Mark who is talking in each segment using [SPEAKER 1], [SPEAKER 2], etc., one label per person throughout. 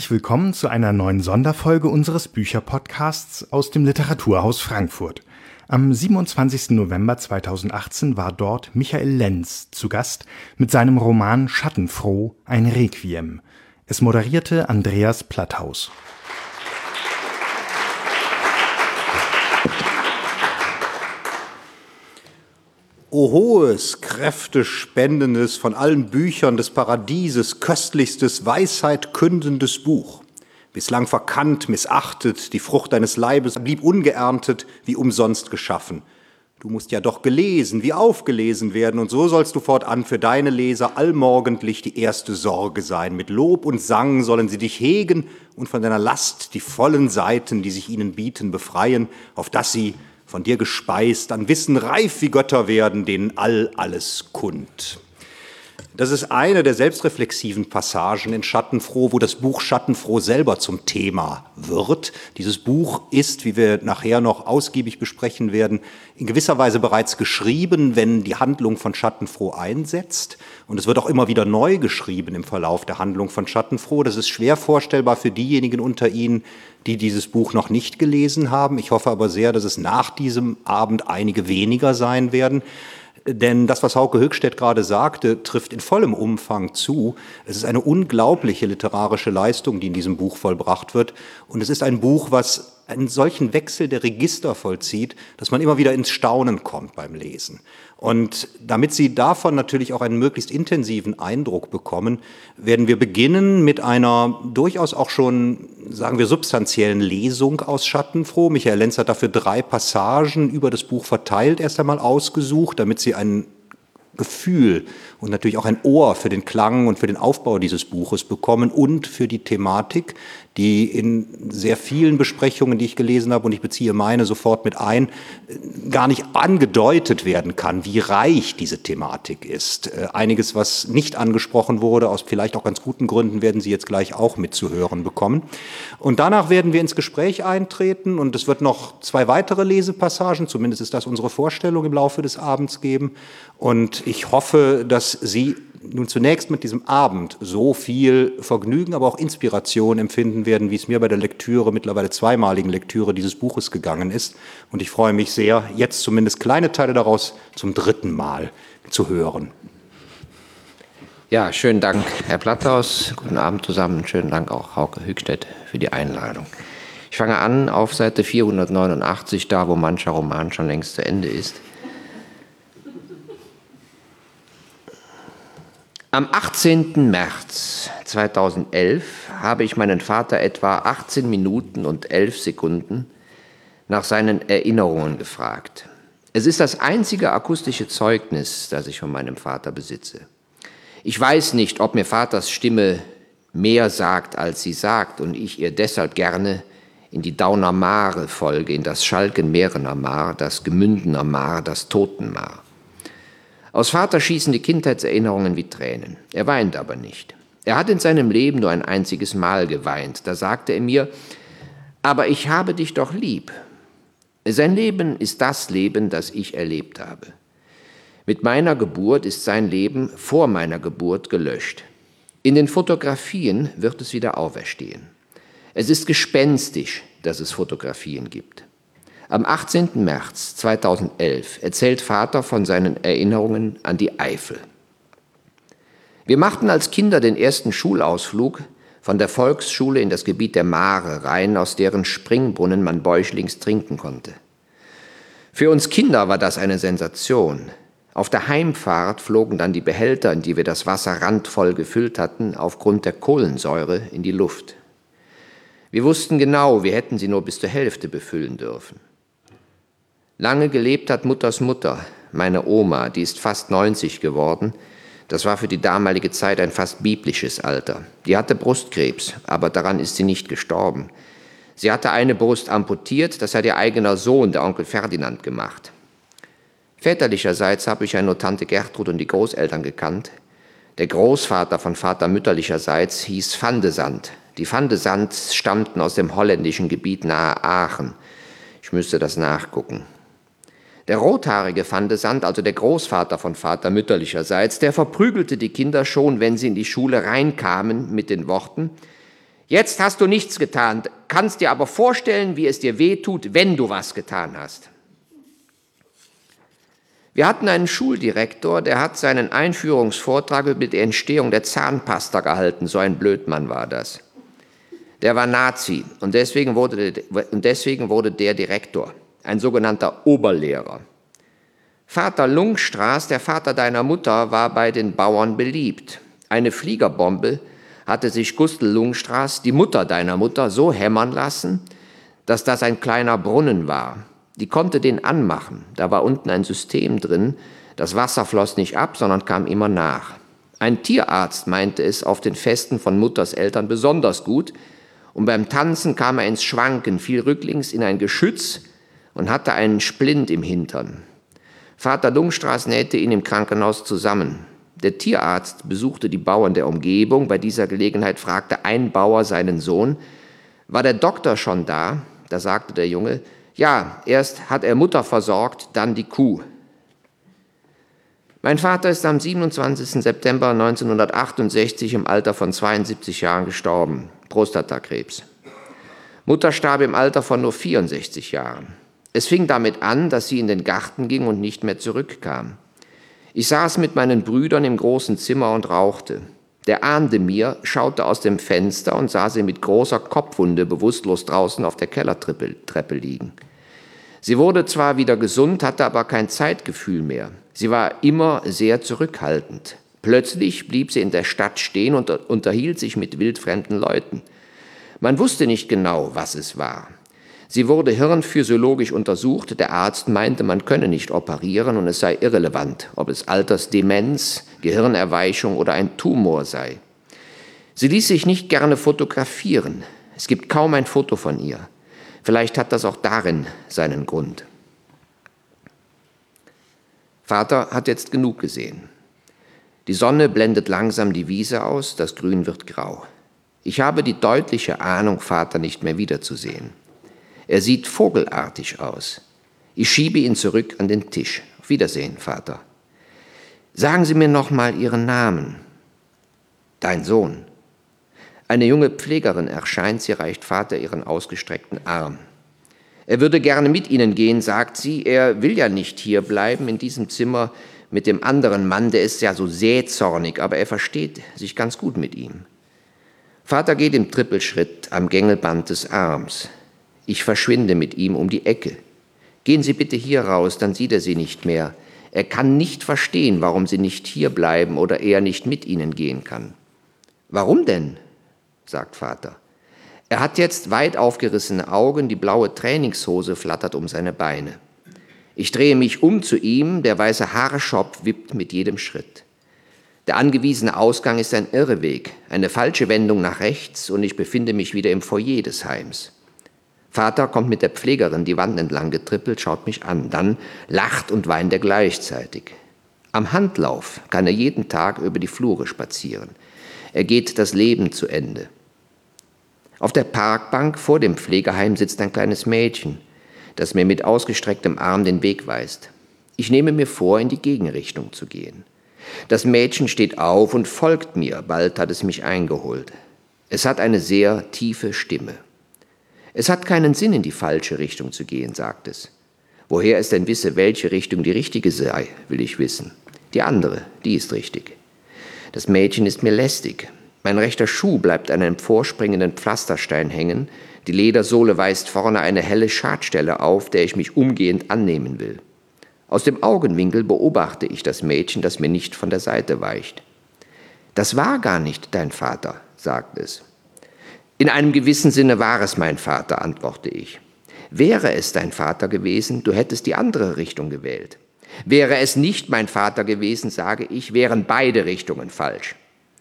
[SPEAKER 1] herzlich willkommen zu einer neuen Sonderfolge unseres Bücherpodcasts aus dem Literaturhaus Frankfurt. Am 27. November 2018 war dort Michael Lenz zu Gast mit seinem Roman Schattenfroh, ein Requiem. Es moderierte Andreas Platthaus.
[SPEAKER 2] O hohes, kräftespendendes, von allen Büchern des Paradieses köstlichstes, Weisheit kündendes Buch. Bislang verkannt, missachtet, die Frucht deines Leibes blieb ungeerntet, wie umsonst geschaffen. Du musst ja doch gelesen, wie aufgelesen werden, und so sollst du fortan für deine Leser allmorgendlich die erste Sorge sein. Mit Lob und Sang sollen sie dich hegen und von deiner Last die vollen Seiten, die sich ihnen bieten, befreien, auf dass sie, von dir gespeist, an Wissen reif wie Götter werden, denen alles kund. Das ist eine der selbstreflexiven Passagen in Schattenfroh, wo das Buch Schattenfroh selber zum Thema wird. Dieses Buch ist, wie wir nachher noch ausgiebig besprechen werden, in gewisser Weise bereits geschrieben, wenn die Handlung von Schattenfroh einsetzt. Und es wird auch immer wieder neu geschrieben im Verlauf der Handlung von Schattenfroh. Das ist schwer vorstellbar für diejenigen unter Ihnen, die dieses Buch noch nicht gelesen haben. Ich hoffe aber sehr, dass es nach diesem Abend einige weniger sein werden. Denn das, was Hauke Höchstädt gerade sagte, trifft in vollem Umfang zu. Es ist eine unglaubliche literarische Leistung, die in diesem Buch vollbracht wird. Und es ist ein Buch, was einen solchen Wechsel der Register vollzieht, dass man immer wieder ins Staunen kommt beim Lesen. Und damit Sie davon natürlich auch einen möglichst intensiven Eindruck bekommen, werden wir beginnen mit einer durchaus auch schon, sagen wir, substanziellen Lesung aus Schattenfroh. Michael Lenz hat dafür 3 Passagen über das Buch verteilt erst einmal ausgesucht, damit Sie ein Gefühl und natürlich auch ein Ohr für den Klang und für den Aufbau dieses Buches bekommen und für die Thematik, die in sehr vielen Besprechungen, die ich gelesen habe, und ich beziehe meine sofort mit ein, gar nicht angedeutet werden kann, wie reich diese Thematik ist. Einiges, was nicht angesprochen wurde, aus vielleicht auch ganz guten Gründen, werden Sie jetzt gleich auch mitzuhören bekommen. Und danach werden wir ins Gespräch eintreten und es wird noch 2 weitere Lesepassagen, zumindest ist das unsere Vorstellung, im Laufe des Abends geben. Und ich hoffe, dass Sie nun zunächst mit diesem Abend so viel Vergnügen, aber auch Inspiration empfinden werden, wie es mir bei der Lektüre, mittlerweile zweimaligen Lektüre dieses Buches gegangen ist. Und ich freue mich sehr, jetzt zumindest kleine Teile daraus zum 3. Mal zu hören.
[SPEAKER 3] Ja, schönen Dank, Herr Platthaus. Guten Abend zusammen. Schönen Dank auch Hauke Höchstädt für die Einladung. Ich fange an auf Seite 489, da wo mancher Roman schon längst zu Ende ist. Am 18. März 2011 habe ich meinen Vater etwa 18 Minuten und 11 Sekunden nach seinen Erinnerungen gefragt. Es ist das einzige akustische Zeugnis, das ich von meinem Vater besitze. Ich weiß nicht, ob mir Vaters Stimme mehr sagt, als sie sagt, und ich ihr deshalb gerne in die Dauner Mare folge, in das Schalken-Mehrener Mar, das Gemündener Mar, das Totenmar. Aus Vater schießen die Kindheitserinnerungen wie Tränen. Er weint aber nicht. Er hat in seinem Leben nur ein einziges Mal geweint. Da sagte er mir, aber ich habe dich doch lieb. Sein Leben ist das Leben, das ich erlebt habe. Mit meiner Geburt ist sein Leben vor meiner Geburt gelöscht. In den Fotografien wird es wieder auferstehen. Es ist gespenstisch, dass es Fotografien gibt. Am 18. März 2011 erzählt Vater von seinen Erinnerungen an die Eifel. Wir machten als Kinder den ersten Schulausflug von der Volksschule in das Gebiet der Mare rein, aus deren Springbrunnen man bäuchlings trinken konnte. Für uns Kinder war das eine Sensation. Auf der Heimfahrt flogen dann die Behälter, in die wir das Wasser randvoll gefüllt hatten, aufgrund der Kohlensäure in die Luft. Wir wussten genau, wir hätten sie nur bis zur Hälfte befüllen dürfen. Lange gelebt hat Mutters Mutter, meine Oma, die ist fast 90 geworden. Das war für die damalige Zeit ein fast biblisches Alter. Die hatte Brustkrebs, aber daran ist sie nicht gestorben. Sie hatte eine Brust amputiert, das hat ihr eigener Sohn, der Onkel Ferdinand, gemacht. Väterlicherseits habe ich ja nur Tante Gertrud und die Großeltern gekannt. Der Großvater von Vater mütterlicherseits hieß Van de Zandt. Die Van de Zandts stammten aus dem holländischen Gebiet nahe Aachen. Ich müsste das nachgucken. Der rothaarige Van de Zandt, also der Großvater von Vater mütterlicherseits, der verprügelte die Kinder schon, wenn sie in die Schule reinkamen, mit den Worten: Jetzt hast du nichts getan, kannst dir aber vorstellen, wie es dir wehtut, wenn du was getan hast. Wir hatten einen Schuldirektor, der hat seinen Einführungsvortrag über die Entstehung der Zahnpasta gehalten, so ein Blödmann war das. Der war Nazi und deswegen wurde der Direktor, ein sogenannter Oberlehrer. Vater Lungstraß, der Vater deiner Mutter, war bei den Bauern beliebt. Eine Fliegerbombe hatte sich Gustl Lungstraß, die Mutter deiner Mutter, so hämmern lassen, dass das ein kleiner Brunnen war. Die konnte den anmachen. Da war unten ein System drin. Das Wasser floss nicht ab, sondern kam immer nach. Ein Tierarzt meinte es auf den Festen von Mutters Eltern besonders gut. Und beim Tanzen kam er ins Schwanken, fiel rücklings in ein Geschütz und hatte einen Splint im Hintern. Vater Lungstraß nähte ihn im Krankenhaus zusammen. Der Tierarzt besuchte die Bauern der Umgebung. Bei dieser Gelegenheit fragte ein Bauer seinen Sohn: War der Doktor schon da? Da sagte der Junge: Ja, erst hat er Mutter versorgt, dann die Kuh. Mein Vater ist am 27. September 1968 im Alter von 72 Jahren gestorben, Prostatakrebs. Mutter starb im Alter von nur 64 Jahren. Es fing damit an, dass sie in den Garten ging und nicht mehr zurückkam. Ich saß mit meinen Brüdern im großen Zimmer und rauchte. Der ahnde mir, schaute aus dem Fenster und sah sie mit großer Kopfwunde bewusstlos draußen auf der Kellertreppe liegen. Sie wurde zwar wieder gesund, hatte aber kein Zeitgefühl mehr. Sie war immer sehr zurückhaltend. Plötzlich blieb sie in der Stadt stehen und unterhielt sich mit wildfremden Leuten. Man wusste nicht genau, was es war. Sie wurde hirnphysiologisch untersucht. Der Arzt meinte, man könne nicht operieren und es sei irrelevant, ob es Altersdemenz, Gehirnerweichung oder ein Tumor sei. Sie ließ sich nicht gerne fotografieren. Es gibt kaum ein Foto von ihr. Vielleicht hat das auch darin seinen Grund. Vater hat jetzt genug gesehen. Die Sonne blendet langsam die Wiese aus, das Grün wird grau. Ich habe die deutliche Ahnung, Vater nicht mehr wiederzusehen. Er sieht vogelartig aus. Ich schiebe ihn zurück an den Tisch. Auf Wiedersehen, Vater. Sagen Sie mir noch mal Ihren Namen. Dein Sohn. Eine junge Pflegerin erscheint, sie reicht Vater ihren ausgestreckten Arm. Er würde gerne mit Ihnen gehen, sagt sie. Er will ja nicht hier bleiben in diesem Zimmer mit dem anderen Mann, der ist ja so sähzornig, aber er versteht sich ganz gut mit ihm. Vater geht im Trippelschritt am Gängelband des Arms. Ich verschwinde mit ihm um die Ecke. Gehen Sie bitte hier raus, dann sieht er Sie nicht mehr. Er kann nicht verstehen, warum Sie nicht hier bleiben oder er nicht mit Ihnen gehen kann. Warum denn? Sagt Vater. Er hat jetzt weit aufgerissene Augen, die blaue Trainingshose flattert um seine Beine. Ich drehe mich um zu ihm, der weiße Haarschopf wippt mit jedem Schritt. Der angewiesene Ausgang ist ein Irrweg, eine falsche Wendung nach rechts und ich befinde mich wieder im Foyer des Heims. Vater kommt mit der Pflegerin die Wand entlang getrippelt, schaut mich an, dann lacht und weint er gleichzeitig. Am Handlauf kann er jeden Tag über die Flure spazieren. Er geht das Leben zu Ende. Auf der Parkbank vor dem Pflegeheim sitzt ein kleines Mädchen, das mir mit ausgestrecktem Arm den Weg weist. Ich nehme mir vor, in die Gegenrichtung zu gehen. Das Mädchen steht auf und folgt mir, bald hat es mich eingeholt. Es hat eine sehr tiefe Stimme. Es hat keinen Sinn, in die falsche Richtung zu gehen, sagt es. Woher es denn wisse, welche Richtung die richtige sei, will ich wissen. Die andere, die ist richtig. Das Mädchen ist mir lästig. Mein rechter Schuh bleibt an einem vorspringenden Pflasterstein hängen. Die Ledersohle weist vorne eine helle Schadstelle auf, der ich mich umgehend annehmen will. Aus dem Augenwinkel beobachte ich das Mädchen, das mir nicht von der Seite weicht. Das war gar nicht dein Vater, sagt es. In einem gewissen Sinne war es mein Vater, antworte ich. Wäre es dein Vater gewesen, du hättest die andere Richtung gewählt. Wäre es nicht mein Vater gewesen, sage ich, wären beide Richtungen falsch.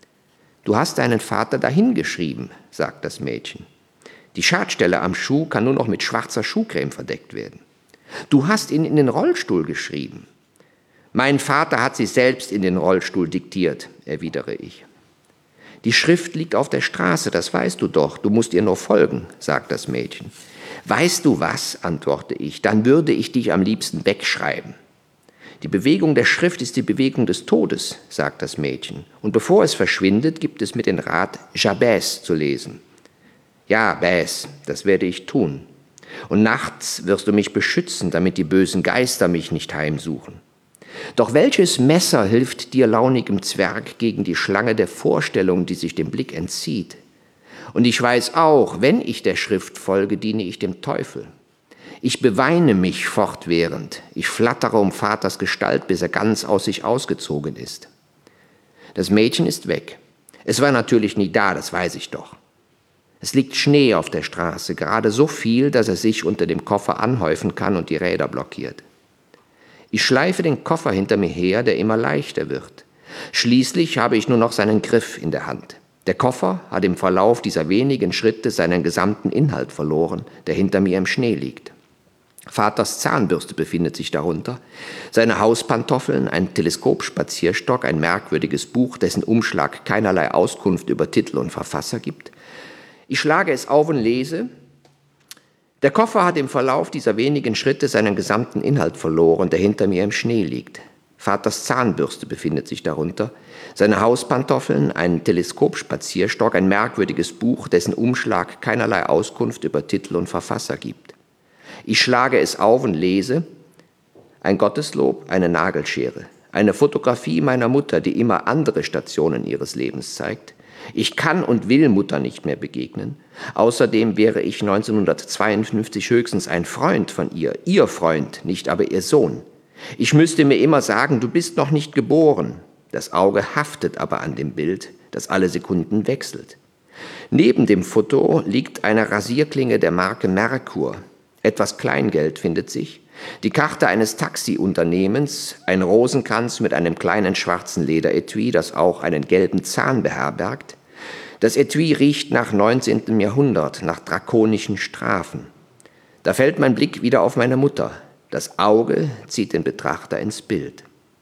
[SPEAKER 3] Du hast deinen Vater dahingeschrieben, sagt das Mädchen. Die Schadstelle am Schuh kann nur noch mit schwarzer Schuhcreme verdeckt werden. Du hast ihn in den Rollstuhl geschrieben. Mein Vater hat sie selbst in den Rollstuhl diktiert, erwidere ich. Die Schrift liegt auf der Straße, das weißt du doch, du musst ihr nur folgen, sagt das Mädchen. Weißt du was, antworte ich, dann würde ich dich am liebsten wegschreiben. Die Bewegung der Schrift ist die Bewegung des Todes, sagt das Mädchen. Und bevor es verschwindet, gibt es mir den Rat, Jabez zu lesen. Ja, Bäs, das werde ich tun. Und nachts wirst du mich beschützen, damit die bösen Geister mich nicht heimsuchen. Doch welches Messer hilft dir, launigem Zwerg, gegen die Schlange der Vorstellung, die sich dem Blick entzieht? Und ich weiß auch, wenn ich der Schrift folge, diene ich dem Teufel. Ich beweine mich fortwährend, ich flattere um Vaters Gestalt, bis er ganz aus sich ausgezogen ist. Das Mädchen ist weg. Es war natürlich nie da, das weiß ich doch. Es liegt Schnee auf der Straße, gerade so viel, dass er sich unter dem Koffer anhäufen kann und die Räder blockiert. Ich schleife den Koffer hinter mir her, der immer leichter wird. Schließlich habe ich nur noch seinen Griff in der Hand. Der Koffer hat im Verlauf dieser wenigen Schritte seinen gesamten Inhalt verloren, der hinter mir im Schnee liegt. Vaters Zahnbürste befindet sich darunter, seine Hauspantoffeln, ein Teleskopspazierstock, ein merkwürdiges Buch, dessen Umschlag keinerlei Auskunft über Titel und Verfasser gibt. Ich schlage es auf und lese: Der Koffer hat im Verlauf dieser wenigen Schritte seinen gesamten Inhalt verloren, der hinter mir im Schnee liegt. Vaters Zahnbürste befindet sich darunter, seine Hauspantoffeln, ein Teleskopspazierstock, ein merkwürdiges Buch, dessen Umschlag keinerlei Auskunft über Titel und Verfasser gibt. Ich schlage es auf und lese: Ein Gotteslob, eine Nagelschere, eine Fotografie meiner Mutter, die immer andere Stationen ihres Lebens zeigt. Ich kann und will Mutter nicht mehr begegnen. Außerdem wäre ich 1952 höchstens ein Freund von ihr Freund, nicht aber ihr Sohn. Ich müsste mir immer sagen, du bist noch nicht geboren. Das Auge haftet aber an dem Bild, das alle Sekunden wechselt. Neben dem Foto liegt eine Rasierklinge der Marke Merkur. Etwas Kleingeld findet sich, die Karte eines Taxiunternehmens, ein Rosenkranz mit einem kleinen schwarzen Lederetui, das auch einen gelben Zahn beherbergt. Das Etui riecht nach 19. Jahrhundert, nach drakonischen Strafen. Da fällt mein Blick wieder auf meine Mutter. Das Auge zieht den Betrachter ins Bild.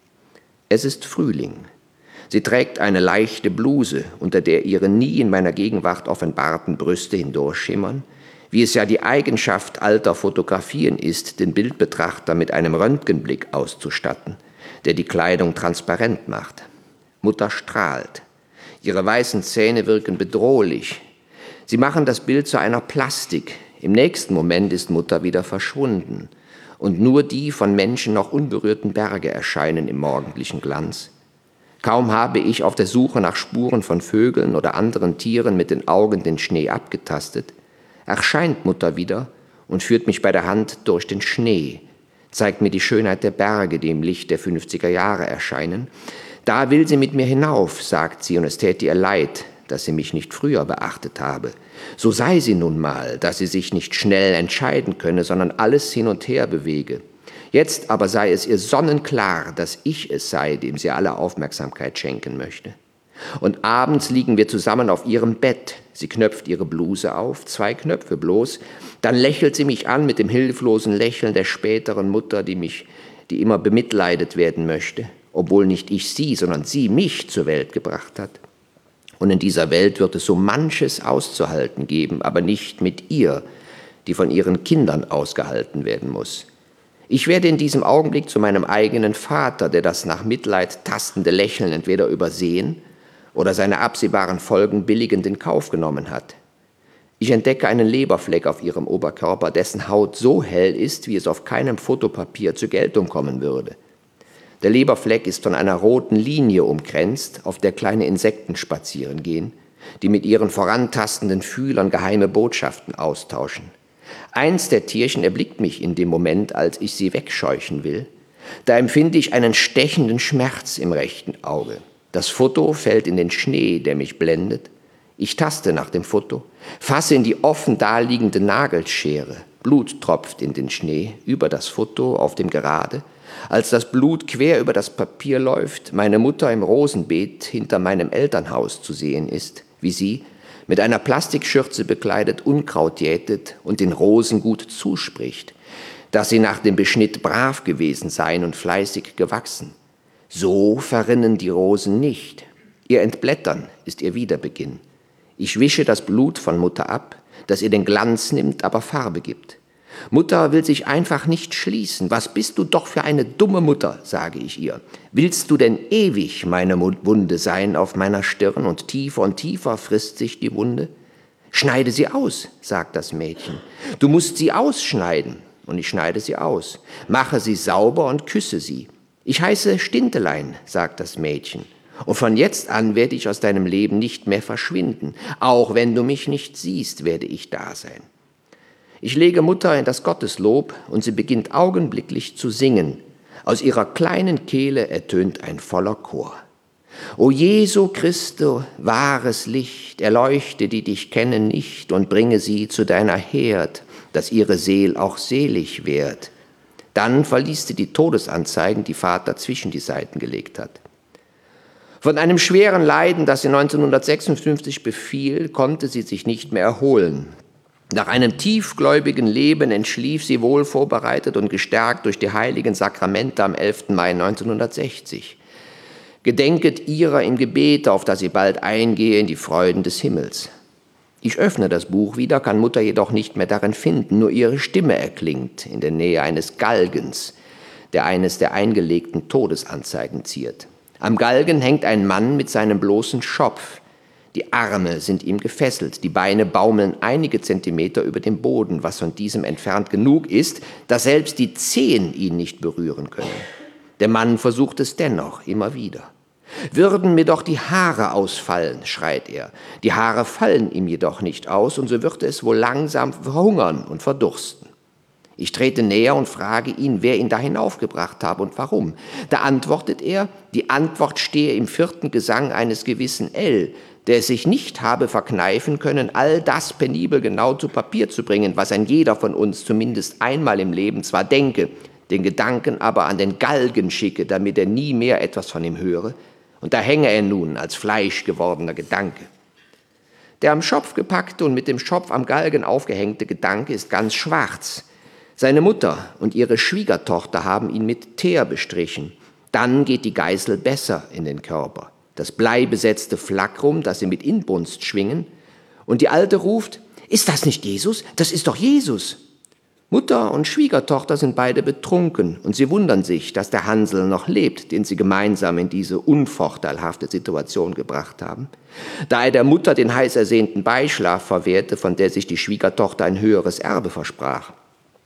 [SPEAKER 3] Es ist Frühling. Sie trägt eine leichte Bluse, unter der ihre nie in meiner Gegenwart offenbarten Brüste hindurchschimmern, wie es ja die Eigenschaft alter Fotografien ist, den Bildbetrachter mit einem Röntgenblick auszustatten, der die Kleidung transparent macht. Mutter strahlt. Ihre weißen Zähne wirken bedrohlich. Sie machen das Bild zu einer Plastik. Im nächsten Moment ist Mutter wieder verschwunden und nur die von Menschen noch unberührten Berge erscheinen im morgendlichen Glanz. Kaum habe ich auf der Suche nach Spuren von Vögeln oder anderen Tieren mit den Augen den Schnee abgetastet, erscheint Mutter wieder und führt mich bei der Hand durch den Schnee, zeigt mir die Schönheit der Berge, die im Licht der 50er Jahre erscheinen. Da will sie mit mir hinauf, sagt sie, und es täte ihr leid, dass sie mich nicht früher beachtet habe. So sei sie nun mal, dass sie sich nicht schnell entscheiden könne, sondern alles hin und her bewege. Jetzt aber sei es ihr sonnenklar, dass ich es sei, dem sie alle Aufmerksamkeit schenken möchte. Und abends liegen wir zusammen auf ihrem Bett. Sie knöpft ihre Bluse auf, 2 Knöpfe bloß. Dann lächelt sie mich an mit dem hilflosen Lächeln der späteren Mutter, die immer bemitleidet werden möchte, obwohl nicht ich sie, sondern sie mich zur Welt gebracht hat. Und in dieser Welt wird es so manches auszuhalten geben, aber nicht mit ihr, die von ihren Kindern ausgehalten werden muss. Ich werde in diesem Augenblick zu meinem eigenen Vater, der das nach Mitleid tastende Lächeln entweder übersehen oder seine absehbaren Folgen billigend in Kauf genommen hat. Ich entdecke einen Leberfleck auf ihrem Oberkörper, dessen Haut so hell ist, wie es auf keinem Fotopapier zur Geltung kommen würde. Der Leberfleck ist von einer roten Linie umkränzt, auf der kleine Insekten spazieren gehen, die mit ihren vorantastenden Fühlern geheime Botschaften austauschen. Eins der Tierchen erblickt mich in dem Moment, als ich sie wegscheuchen will. Da empfinde ich einen stechenden Schmerz im rechten Auge. Das Foto fällt in den Schnee, der mich blendet. Ich taste nach dem Foto, fasse in die offen daliegende Nagelschere. Blut tropft in den Schnee, über das Foto, auf dem Gerade. Als das Blut quer über das Papier läuft, meine Mutter im Rosenbeet hinter meinem Elternhaus zu sehen ist, wie sie, mit einer Plastikschürze bekleidet, Unkraut jätet und den Rosen gut zuspricht, dass sie nach dem Beschnitt brav gewesen seien und fleißig gewachsen. So verrinnen die Rosen nicht. Ihr Entblättern ist ihr Wiederbeginn. Ich wische das Blut von Mutter ab, das ihr den Glanz nimmt, aber Farbe gibt. Mutter will sich einfach nicht schließen. Was bist du doch für eine dumme Mutter, sage ich ihr. Willst du denn ewig meine Wunde sein auf meiner Stirn und tiefer frisst sich die Wunde? »Schneide sie aus«, sagt das Mädchen. »Du musst sie ausschneiden.« Und ich schneide sie aus. »Mache sie sauber und küsse sie.« »Ich heiße Stintelein«, sagt das Mädchen. »Und von jetzt an werde ich aus deinem Leben nicht mehr verschwinden. Auch wenn du mich nicht siehst, werde ich da sein.« Ich lege Mutter in das Gotteslob und sie beginnt augenblicklich zu singen. Aus ihrer kleinen Kehle ertönt ein voller Chor. »O Jesu Christo, wahres Licht, erleuchte, die dich kennen nicht, und bringe sie zu deiner Herd, dass ihre Seel auch selig werd.« Dann verliest sie die Todesanzeigen, die Vater zwischen die Seiten gelegt hat. Von einem schweren Leiden, das sie 1956 befiel, konnte sie sich nicht mehr erholen. Nach einem tiefgläubigen Leben entschlief sie wohl vorbereitet und gestärkt durch die heiligen Sakramente am 11. Mai 1960. Gedenket ihrer im Gebet, auf dass sie bald eingehe in die Freuden des Himmels. Ich öffne das Buch wieder, kann Mutter jedoch nicht mehr darin finden, nur ihre Stimme erklingt in der Nähe eines Galgens, der eines der eingelegten Todesanzeigen ziert. Am Galgen hängt ein Mann mit seinem bloßen Schopf. Die Arme sind ihm gefesselt, die Beine baumeln einige Zentimeter über dem Boden, was von diesem entfernt genug ist, dass selbst die Zehen ihn nicht berühren können. Der Mann versucht es dennoch immer wieder. »Würden mir doch die Haare ausfallen«, schreit er. Die Haare fallen ihm jedoch nicht aus, und so wird es wohl langsam verhungern und verdursten. Ich trete näher und frage ihn, wer ihn da hinaufgebracht habe und warum. Da antwortet er, die Antwort stehe im 4. Gesang eines gewissen L., der es sich nicht habe verkneifen können, all das penibel genau zu Papier zu bringen, was ein jeder von uns zumindest einmal im Leben zwar denke, den Gedanken aber an den Galgen schicke, damit er nie mehr etwas von ihm höre. Und da hänge er nun als fleischgewordener Gedanke. Der am Schopf gepackte und mit dem Schopf am Galgen aufgehängte Gedanke ist ganz schwarz. Seine Mutter und ihre Schwiegertochter haben ihn mit Teer bestrichen. Dann geht die Geißel besser in den Körper. Das bleibesetzte Flakrum, das sie mit Inbrunst schwingen. Und die Alte ruft, »Ist das nicht Jesus? Das ist doch Jesus!« Mutter und Schwiegertochter sind beide betrunken und sie wundern sich, dass der Hansel noch lebt, den sie gemeinsam in diese unvorteilhafte Situation gebracht haben. Da er der Mutter den heiß ersehnten Beischlaf verwehrte, von der sich die Schwiegertochter ein höheres Erbe versprach.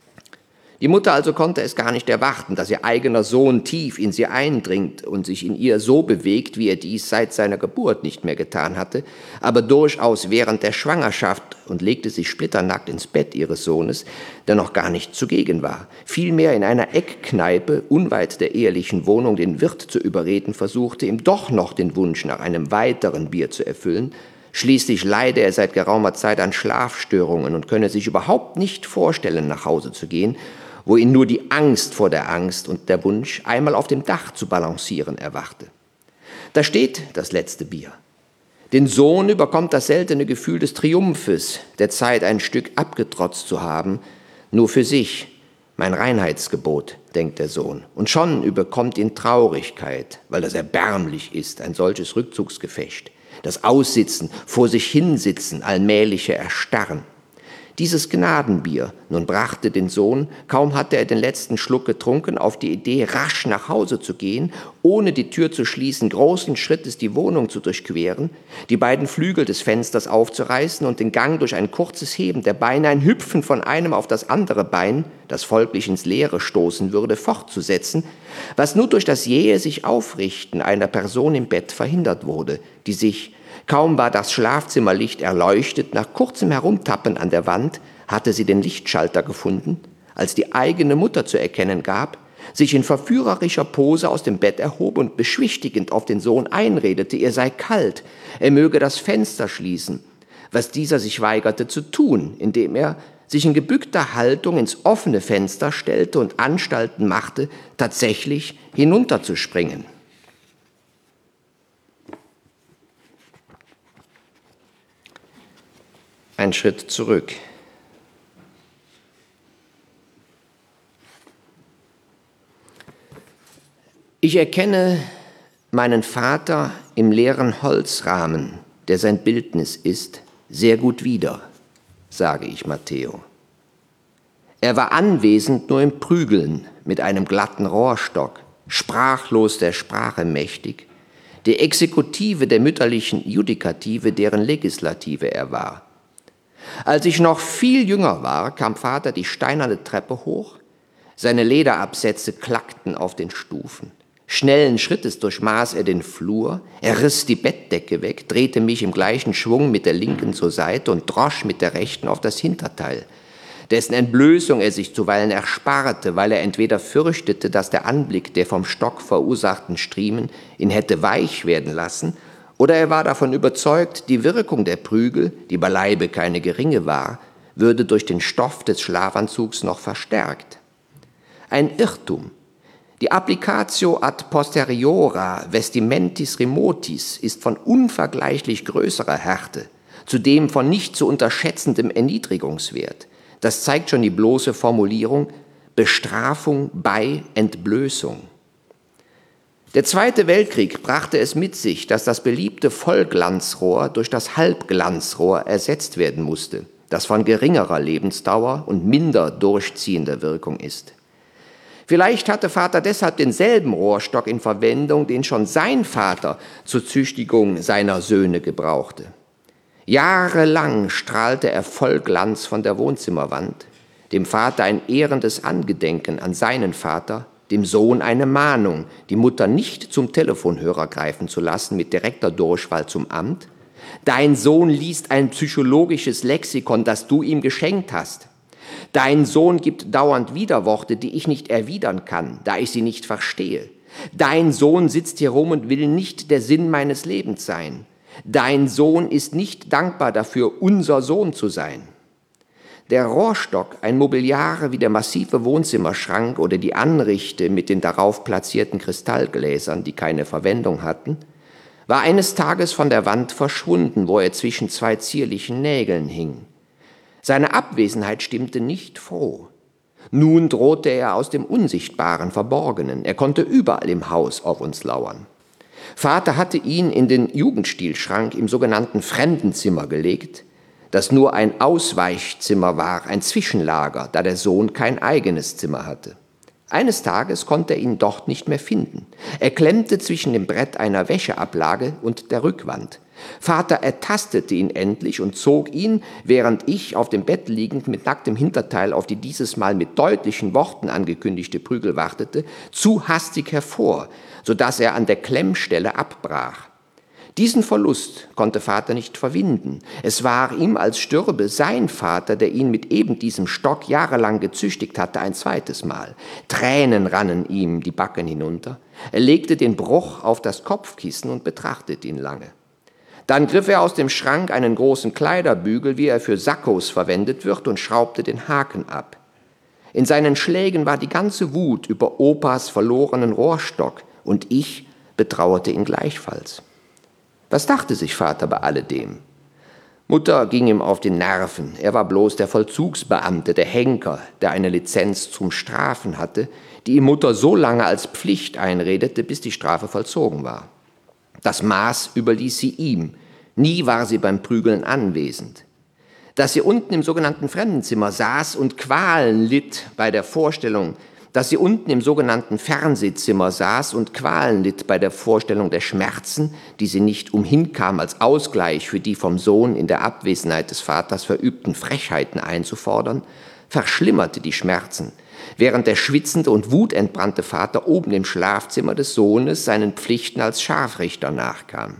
[SPEAKER 3] Die Mutter also konnte es gar nicht erwarten, dass ihr eigener Sohn tief in sie eindringt und sich in ihr so bewegt, wie er dies seit seiner Geburt nicht mehr getan hatte, aber durchaus während der Schwangerschaft, und legte sich splitternackt ins Bett ihres Sohnes, der noch gar nicht zugegen war, vielmehr in einer Eckkneipe unweit der ehelichen Wohnung den Wirt zu überreden versuchte, ihm doch noch den Wunsch nach einem weiteren Bier zu erfüllen. Schließlich leide er seit geraumer Zeit an Schlafstörungen und könne sich überhaupt nicht vorstellen, nach Hause zu gehen, wo ihn nur die Angst vor der Angst und der Wunsch, einmal auf dem Dach zu balancieren, erwachte. Da steht das letzte Bier. Den Sohn überkommt das seltene Gefühl des Triumphes, der Zeit ein Stück abgetrotzt zu haben, nur für sich, mein Reinheitsgebot, denkt der Sohn. Und schon überkommt ihn Traurigkeit, weil das erbärmlich ist, ein solches Rückzugsgefecht. Das Aussitzen, vor sich hinsitzen, allmähliche Erstarren. Dieses Gnadenbier nun brachte den Sohn, kaum hatte er den letzten Schluck getrunken, auf die Idee, rasch nach Hause zu gehen, ohne die Tür zu schließen, großen Schrittes die Wohnung zu durchqueren, die beiden Flügel des Fensters aufzureißen und den Gang durch ein kurzes Heben der Beine, ein Hüpfen von einem auf das andere Bein, das folglich ins Leere stoßen würde, fortzusetzen, was nur durch das jähe sich Aufrichten einer Person im Bett verhindert wurde, die sich, kaum war das Schlafzimmerlicht erleuchtet, nach kurzem Herumtappen an der Wand hatte sie den Lichtschalter gefunden, als die eigene Mutter zu erkennen gab, sich in verführerischer Pose aus dem Bett erhob und beschwichtigend auf den Sohn einredete, ihr sei kalt, er möge das Fenster schließen, was dieser sich weigerte zu tun, indem er sich in gebückter Haltung ins offene Fenster stellte und Anstalten machte, tatsächlich hinunterzuspringen. Ein Schritt zurück. Ich erkenne meinen Vater im leeren Holzrahmen, der sein Bildnis ist, sehr gut wieder, sage ich Matteo. Er war anwesend nur im Prügeln mit einem glatten Rohrstock, sprachlos der Sprache mächtig, die Exekutive der mütterlichen Judikative, deren Legislative er war. Als ich noch viel jünger war, kam Vater die steinerne Treppe hoch. Seine Lederabsätze klackten auf den Stufen. Schnellen Schrittes durchmaß er den Flur, er riss die Bettdecke weg, drehte mich im gleichen Schwung mit der linken zur Seite und drosch mit der rechten auf das Hinterteil, dessen Entblößung er sich zuweilen ersparte, weil er entweder fürchtete, dass der Anblick der vom Stock verursachten Striemen ihn hätte weich werden lassen, oder er war davon überzeugt, die Wirkung der Prügel, die beileibe keine geringe war, würde durch den Stoff des Schlafanzugs noch verstärkt. Ein Irrtum. Die Applicatio ad posteriora vestimentis remotis ist von unvergleichlich größerer Härte, zudem von nicht zu unterschätzendem Erniedrigungswert. Das zeigt schon die bloße Formulierung Bestrafung bei Entblößung. Der Zweite Weltkrieg brachte es mit sich, dass das beliebte Vollglanzrohr durch das Halbglanzrohr ersetzt werden musste, das von geringerer Lebensdauer und minder durchziehender Wirkung ist. Vielleicht hatte Vater deshalb denselben Rohrstock in Verwendung, den schon sein Vater zur Züchtigung seiner Söhne gebrauchte. Jahrelang strahlte er Vollglanz von der Wohnzimmerwand, dem Vater ein ehrendes Angedenken an seinen Vater, dem Sohn eine Mahnung, die Mutter nicht zum Telefonhörer greifen zu lassen mit direkter Durchwahl zum Amt. Dein Sohn liest ein psychologisches Lexikon, das du ihm geschenkt hast. Dein Sohn gibt dauernd Widerworte, die ich nicht erwidern kann, da ich sie nicht verstehe. Dein Sohn sitzt hier rum und will nicht der Sinn meines Lebens sein. Dein Sohn ist nicht dankbar dafür, unser Sohn zu sein. Der Rohrstock, ein Mobiliar wie der massive Wohnzimmerschrank oder die Anrichte mit den darauf platzierten Kristallgläsern, die keine Verwendung hatten, war eines Tages von der Wand verschwunden, wo er zwischen zwei zierlichen Nägeln hing. Seine Abwesenheit stimmte nicht froh. Nun drohte er aus dem Unsichtbaren, Verborgenen. Er konnte überall im Haus auf uns lauern. Vater hatte ihn in den Jugendstilschrank im sogenannten Fremdenzimmer gelegt, das nur ein Ausweichzimmer war, ein Zwischenlager, da der Sohn kein eigenes Zimmer hatte. Eines Tages konnte er ihn dort nicht mehr finden. Er klemmte zwischen dem Brett einer Wäscheablage und der Rückwand. Vater ertastete ihn endlich und zog ihn, während ich auf dem Bett liegend mit nacktem Hinterteil auf die dieses Mal mit deutlichen Worten angekündigte Prügel wartete, zu hastig hervor, sodass er an der Klemmstelle abbrach. Diesen Verlust konnte Vater nicht verwinden. Es war ihm, als stürbe sein Vater, der ihn mit eben diesem Stock jahrelang gezüchtigt hatte, ein zweites Mal. Tränen rannen ihm die Backen hinunter. Er legte den Bruch auf das Kopfkissen und betrachtete ihn lange. Dann griff er aus dem Schrank einen großen Kleiderbügel, wie er für Sakkos verwendet wird, und schraubte den Haken ab. In seinen Schlägen war die ganze Wut über Opas verlorenen Rohrstock, und ich betrauerte ihn gleichfalls. Was dachte sich Vater bei alledem? Mutter ging ihm auf die Nerven. Er war bloß der Vollzugsbeamte, der Henker, der eine Lizenz zum Strafen hatte, die ihm Mutter so lange als Pflicht einredete, bis die Strafe vollzogen war. Das Maß überließ sie ihm. Nie war sie beim Prügeln anwesend. Dass sie unten im sogenannten Fremdenzimmer saß und Qualen litt bei der Vorstellung, dass sie unten im sogenannten Fernsehzimmer saß und Qualen litt bei der Vorstellung der Schmerzen, die sie nicht umhinkam, als Ausgleich für die vom Sohn in der Abwesenheit des Vaters verübten Frechheiten einzufordern, verschlimmerte die Schmerzen, während der schwitzende und wutentbrannte Vater oben im Schlafzimmer des Sohnes seinen Pflichten als Scharfrichter nachkam.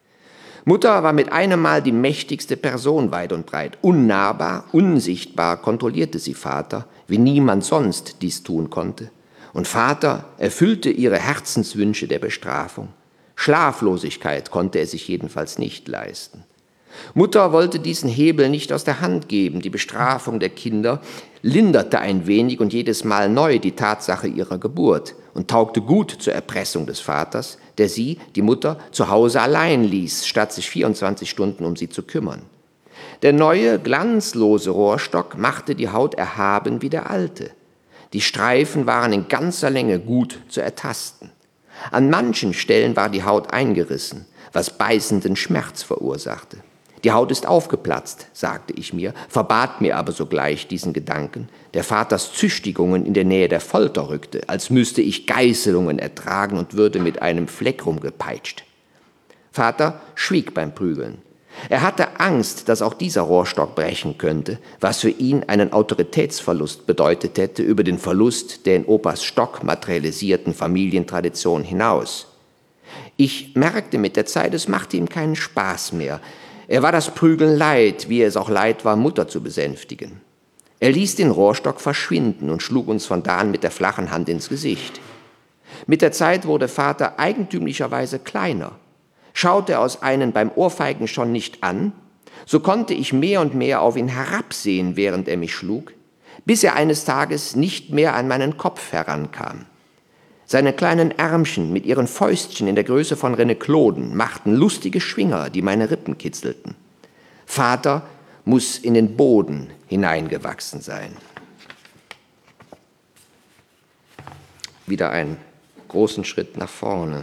[SPEAKER 3] Mutter war mit einem Mal die mächtigste Person weit und breit. Unnahbar, unsichtbar kontrollierte sie Vater, wie niemand sonst dies tun konnte. Und Vater erfüllte ihre Herzenswünsche der Bestrafung. Schlaflosigkeit konnte er sich jedenfalls nicht leisten. Mutter wollte diesen Hebel nicht aus der Hand geben. Die Bestrafung der Kinder linderte ein wenig und jedes Mal neu die Tatsache ihrer Geburt und taugte gut zur Erpressung des Vaters, der sie, die Mutter, zu Hause allein ließ, statt sich 24 Stunden um sie zu kümmern. Der neue, glanzlose Rohrstock machte die Haut erhaben wie der alte. Die Streifen waren in ganzer Länge gut zu ertasten. An manchen Stellen war die Haut eingerissen, was beißenden Schmerz verursachte. Die Haut ist aufgeplatzt, sagte ich mir, verbat mir aber sogleich diesen Gedanken, der Vaters Züchtigungen in der Nähe der Folter rückte, als müsste ich Geißelungen ertragen und würde mit einem Fleck rumgepeitscht. Vater schwieg beim Prügeln. Er hatte Angst, dass auch dieser Rohrstock brechen könnte, was für ihn einen Autoritätsverlust bedeutet hätte über den Verlust der in Opas Stock materialisierten Familientradition hinaus. Ich merkte mit der Zeit, es machte ihm keinen Spaß mehr. Er war das Prügeln leid, wie es auch leid war, Mutter zu besänftigen. Er ließ den Rohrstock verschwinden und schlug uns von da an mit der flachen Hand ins Gesicht. Mit der Zeit wurde Vater eigentümlicherweise kleiner. Schaute er aus einen beim Ohrfeigen schon nicht an, so konnte ich mehr und mehr auf ihn herabsehen, während er mich schlug, bis er eines Tages nicht mehr an meinen Kopf herankam. Seine kleinen Ärmchen mit ihren Fäustchen in der Größe von Renekloden machten lustige Schwinger, die meine Rippen kitzelten. Vater muss in den Boden hineingewachsen sein. Wieder einen großen Schritt nach vorne.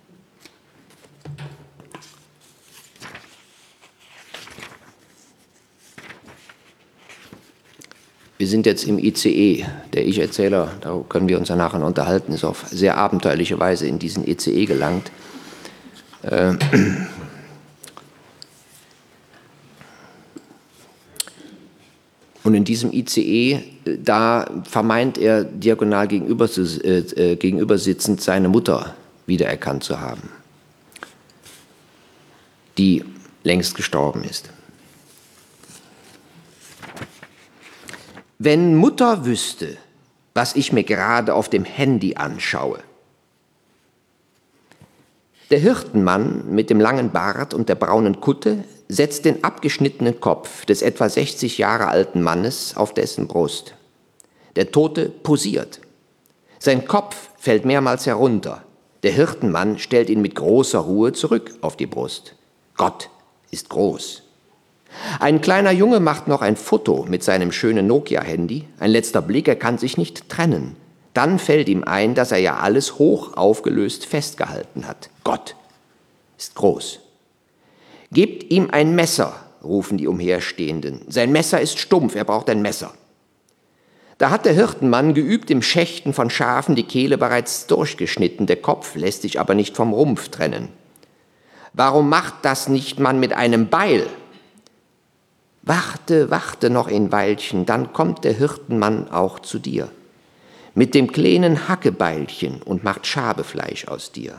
[SPEAKER 3] Wir sind jetzt im ICE. Der Ich-Erzähler, da können wir uns ja nachher unterhalten, ist auf sehr abenteuerliche Weise in diesen ICE gelangt. Und in diesem ICE, da vermeint er, diagonal gegenüber sitzend, seine Mutter wiedererkannt zu haben, die längst gestorben ist. Wenn Mutter wüsste, was ich mir gerade auf dem Handy anschaue. Der Hirtenmann mit dem langen Bart und der braunen Kutte setzt den abgeschnittenen Kopf des etwa 60 Jahre alten Mannes auf dessen Brust. Der Tote posiert. Sein Kopf fällt mehrmals herunter. Der Hirtenmann stellt ihn mit großer Ruhe zurück auf die Brust. Gott ist groß. Ein kleiner Junge macht noch ein Foto mit seinem schönen Nokia-Handy. Ein letzter Blick, er kann sich nicht trennen. Dann fällt ihm ein, dass er ja alles hoch aufgelöst festgehalten hat. Gott ist groß. Gebt ihm ein Messer, rufen die Umherstehenden. Sein Messer ist stumpf, er braucht ein Messer. Da hat der Hirtenmann geübt im Schächten von Schafen die Kehle bereits durchgeschnitten. Der Kopf lässt sich aber nicht vom Rumpf trennen. Warum macht das nicht man mit einem Beil? Warte, warte noch ein Weilchen, dann kommt der Hirtenmann auch zu dir. Mit dem kleinen Hackebeilchen und macht Schabefleisch aus dir.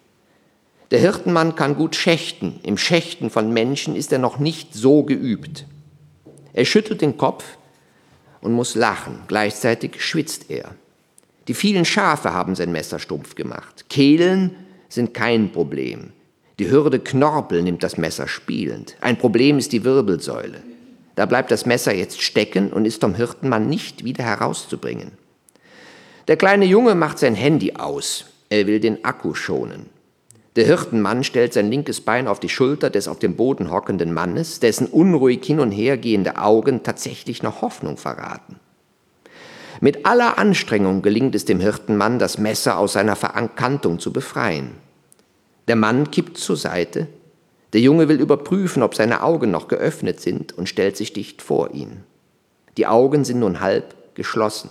[SPEAKER 3] Der Hirtenmann kann gut schächten. Im Schächten von Menschen ist er noch nicht so geübt. Er schüttelt den Kopf und muss lachen. Gleichzeitig schwitzt er. Die vielen Schafe haben sein Messer stumpf gemacht. Kehlen sind kein Problem. Die Hürde Knorpel nimmt das Messer spielend. Ein Problem ist die Wirbelsäule. Da bleibt das Messer jetzt stecken und ist vom Hirtenmann nicht wieder herauszubringen. Der kleine Junge macht sein Handy aus. Er will den Akku schonen. Der Hirtenmann stellt sein linkes Bein auf die Schulter des auf dem Boden hockenden Mannes, dessen unruhig hin und her gehende Augen tatsächlich noch Hoffnung verraten. Mit aller Anstrengung gelingt es dem Hirtenmann, das Messer aus seiner Verkantung zu befreien. Der Mann kippt zur Seite. Der Junge will überprüfen, ob seine Augen noch geöffnet sind und stellt sich dicht vor ihn. Die Augen sind nun halb geschlossen.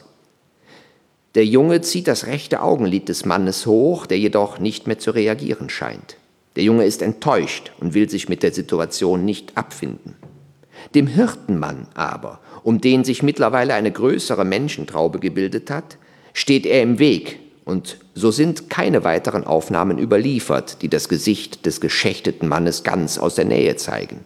[SPEAKER 3] Der Junge zieht das rechte Augenlid des Mannes hoch, der jedoch nicht mehr zu reagieren scheint. Der Junge ist enttäuscht und will sich mit der Situation nicht abfinden. Dem Hirtenmann aber, um den sich mittlerweile eine größere Menschentraube gebildet hat, steht er im Weg. Und so sind keine weiteren Aufnahmen überliefert, die das Gesicht des geschächteten Mannes ganz aus der Nähe zeigen.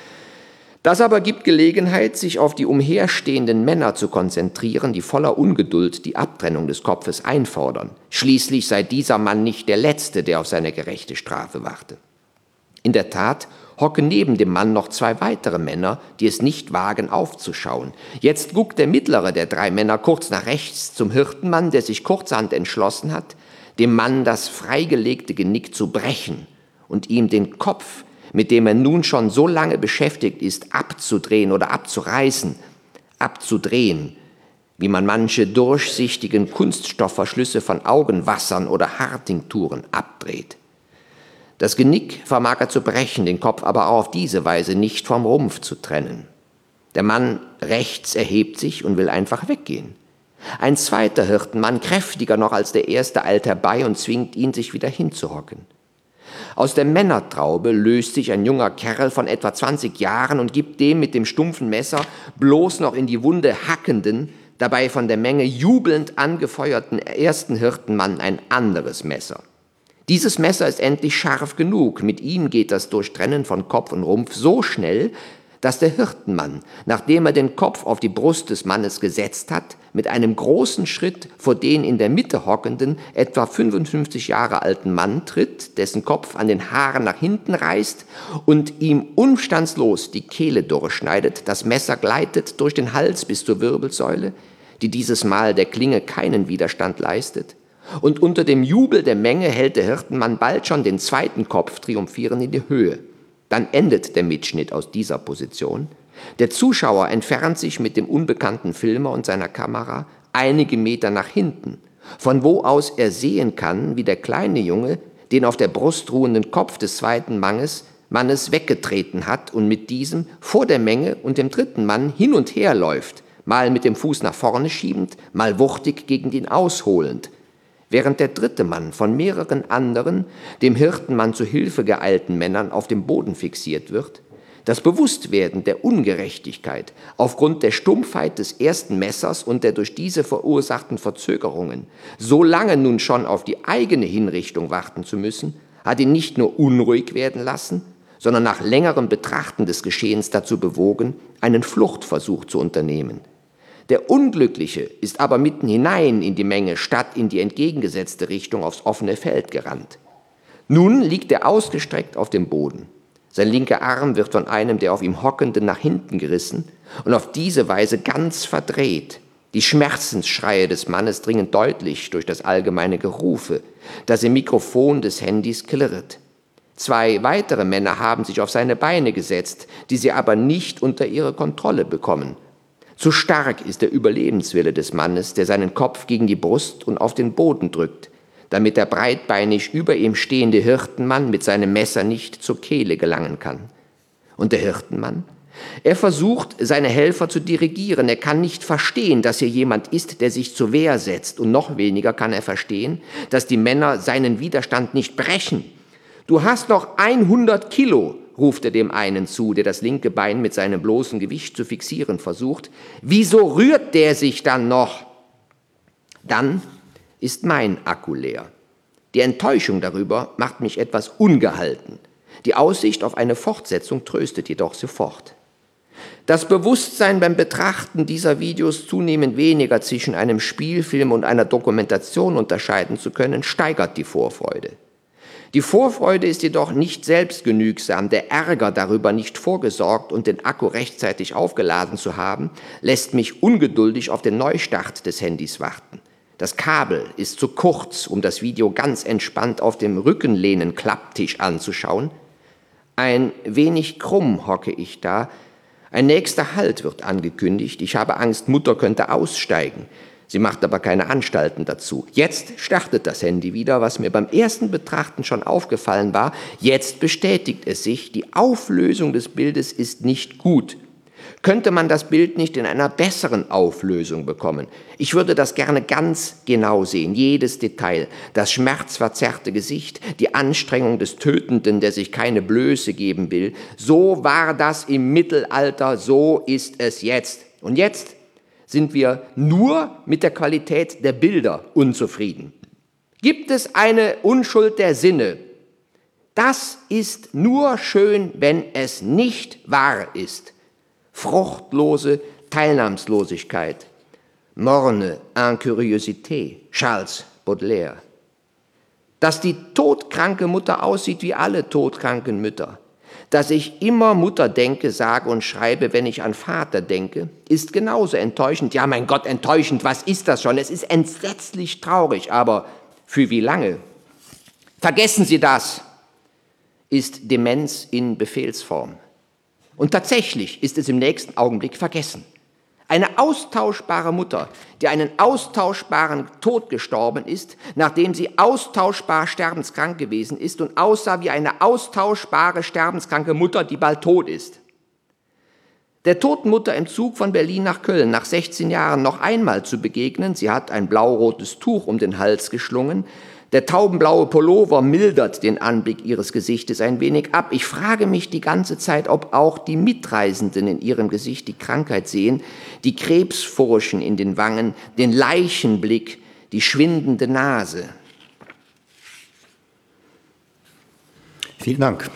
[SPEAKER 3] Das aber gibt Gelegenheit, sich auf die umherstehenden Männer zu konzentrieren, die voller Ungeduld die Abtrennung des Kopfes einfordern. Schließlich sei dieser Mann nicht der Letzte, der auf seine gerechte Strafe warte. In der Tat hocken neben dem Mann noch 2 weitere Männer, die es nicht wagen aufzuschauen. Jetzt guckt der mittlere der 3 Männer kurz nach rechts zum Hirtenmann, der sich kurzerhand entschlossen hat, dem Mann das freigelegte Genick zu brechen und ihm den Kopf, mit dem er nun schon so lange beschäftigt ist, abzudrehen oder abzureißen, abzudrehen, wie man manche durchsichtigen Kunststoffverschlüsse von Augenwassern oder Hartingtouren abdreht. Das Genick vermag er zu brechen, den Kopf aber auch auf diese Weise nicht vom Rumpf zu trennen. Der Mann rechts erhebt sich und will einfach weggehen. Ein zweiter Hirtenmann, kräftiger noch als der erste, eilt herbei und zwingt ihn, sich wieder hinzuhocken. Aus der Männertraube löst sich ein junger Kerl von etwa 20 Jahren und gibt dem mit dem stumpfen Messer bloß noch in die Wunde hackenden, dabei von der Menge jubelnd angefeuerten ersten Hirtenmann ein anderes Messer. Dieses Messer ist endlich scharf genug. Mit ihm geht das Durchtrennen von Kopf und Rumpf so schnell, dass der Hirtenmann, nachdem er den Kopf auf die Brust des Mannes gesetzt hat, mit einem großen Schritt vor den in der Mitte hockenden, etwa 55 Jahre alten Mann tritt, dessen Kopf an den Haaren nach hinten reißt und ihm umstandslos die Kehle durchschneidet. Das Messer gleitet durch den Hals bis zur Wirbelsäule, die dieses Mal der Klinge keinen Widerstand leistet. Und unter dem Jubel der Menge hält der Hirtenmann bald schon den zweiten Kopf triumphierend in die Höhe. Dann endet der Mitschnitt aus dieser Position. Der Zuschauer entfernt sich mit dem unbekannten Filmer und seiner Kamera einige Meter nach hinten, von wo aus er sehen kann, wie der kleine Junge den auf der Brust ruhenden Kopf des zweiten Mannes weggetreten hat und mit diesem vor der Menge und dem dritten Mann hin und her läuft, mal mit dem Fuß nach vorne schiebend, mal wuchtig gegen ihn ausholend, während der dritte Mann von mehreren anderen, dem Hirtenmann zu Hilfe geeilten Männern auf dem Boden fixiert wird. Das Bewusstwerden der Ungerechtigkeit aufgrund der Stumpfheit des ersten Messers und der durch diese verursachten Verzögerungen, so lange nun schon auf die eigene Hinrichtung warten zu müssen, hat ihn nicht nur unruhig werden lassen, sondern nach längerem Betrachten des Geschehens dazu bewogen, einen Fluchtversuch zu unternehmen. Der Unglückliche ist aber mitten hinein in die Menge, statt in die entgegengesetzte Richtung aufs offene Feld gerannt. Nun liegt er ausgestreckt auf dem Boden. Sein linker Arm wird von einem der auf ihm Hockenden nach hinten gerissen und auf diese Weise ganz verdreht. Die Schmerzensschreie des Mannes dringen deutlich durch das allgemeine Gerufe, das im Mikrofon des Handys klirrt. Zwei weitere Männer haben sich auf seine Beine gesetzt, die sie aber nicht unter ihre Kontrolle bekommen. Zu stark ist der Überlebenswille des Mannes, der seinen Kopf gegen die Brust und auf den Boden drückt, damit der breitbeinig über ihm stehende Hirtenmann mit seinem Messer nicht zur Kehle gelangen kann. Und der Hirtenmann? Er versucht, seine Helfer zu dirigieren. Er kann nicht verstehen, dass hier jemand ist, der sich zur Wehr setzt. Und noch weniger kann er verstehen, dass die Männer seinen Widerstand nicht brechen. »Du hast noch 100 Kilo«, ruft er dem einen zu, der das linke Bein mit seinem bloßen Gewicht zu fixieren versucht. »Wieso rührt der sich dann noch?« Dann ist mein Akku leer. Die Enttäuschung darüber macht mich etwas ungehalten. Die Aussicht auf eine Fortsetzung tröstet jedoch sofort. Das Bewusstsein beim Betrachten dieser Videos zunehmend weniger zwischen einem Spielfilm und einer Dokumentation unterscheiden zu können, steigert die Vorfreude. Die Vorfreude ist jedoch nicht selbstgenügsam. Der Ärger darüber, nicht vorgesorgt und den Akku rechtzeitig aufgeladen zu haben, lässt mich ungeduldig auf den Neustart des Handys warten. Das Kabel ist zu kurz, um das Video ganz entspannt auf dem Rückenlehnen-Klapptisch anzuschauen. Ein wenig krumm hocke ich da. Ein nächster Halt wird angekündigt. Ich habe Angst, Mutter könnte aussteigen. Sie macht aber keine Anstalten dazu. Jetzt startet das Handy wieder, was mir beim ersten Betrachten schon aufgefallen war. Jetzt bestätigt es sich, die Auflösung des Bildes ist nicht gut. Könnte man das Bild nicht in einer besseren Auflösung bekommen? Ich würde das gerne ganz genau sehen, jedes Detail, das schmerzverzerrte Gesicht, die Anstrengung des Tötenden, der sich keine Blöße geben will. So war das im Mittelalter, so ist es jetzt. Und jetzt sind wir nur mit der Qualität der Bilder unzufrieden. Gibt es eine Unschuld der Sinne? Das ist nur schön, wenn es nicht wahr ist. Fruchtlose Teilnahmslosigkeit. Morne Incuriosité, Charles Baudelaire. Dass die todkranke Mutter aussieht wie alle todkranken Mütter. Dass ich immer Mutter denke, sage und schreibe, wenn ich an Vater denke, ist genauso enttäuschend. Ja, mein Gott, enttäuschend, was ist das schon? Es ist entsetzlich traurig, aber für wie lange? Vergessen Sie das, ist Demenz in Befehlsform. Und tatsächlich ist es im nächsten Augenblick vergessen. Eine austauschbare Mutter, die einen austauschbaren Tod gestorben ist, nachdem sie austauschbar sterbenskrank gewesen ist und aussah wie eine austauschbare sterbenskranke Mutter, die bald tot ist. Der toten Mutter im Zug von Berlin nach Köln nach 16 Jahren noch einmal zu begegnen, sie hat ein blau-rotes Tuch um den Hals geschlungen, Der taubenblaue Pullover mildert den Anblick ihres Gesichtes ein wenig ab. Ich frage mich die ganze Zeit, ob auch die Mitreisenden in ihrem Gesicht die Krankheit sehen, die Krebsfurchen in den Wangen, den Leichenblick, die schwindende Nase.
[SPEAKER 2] Vielen Dank.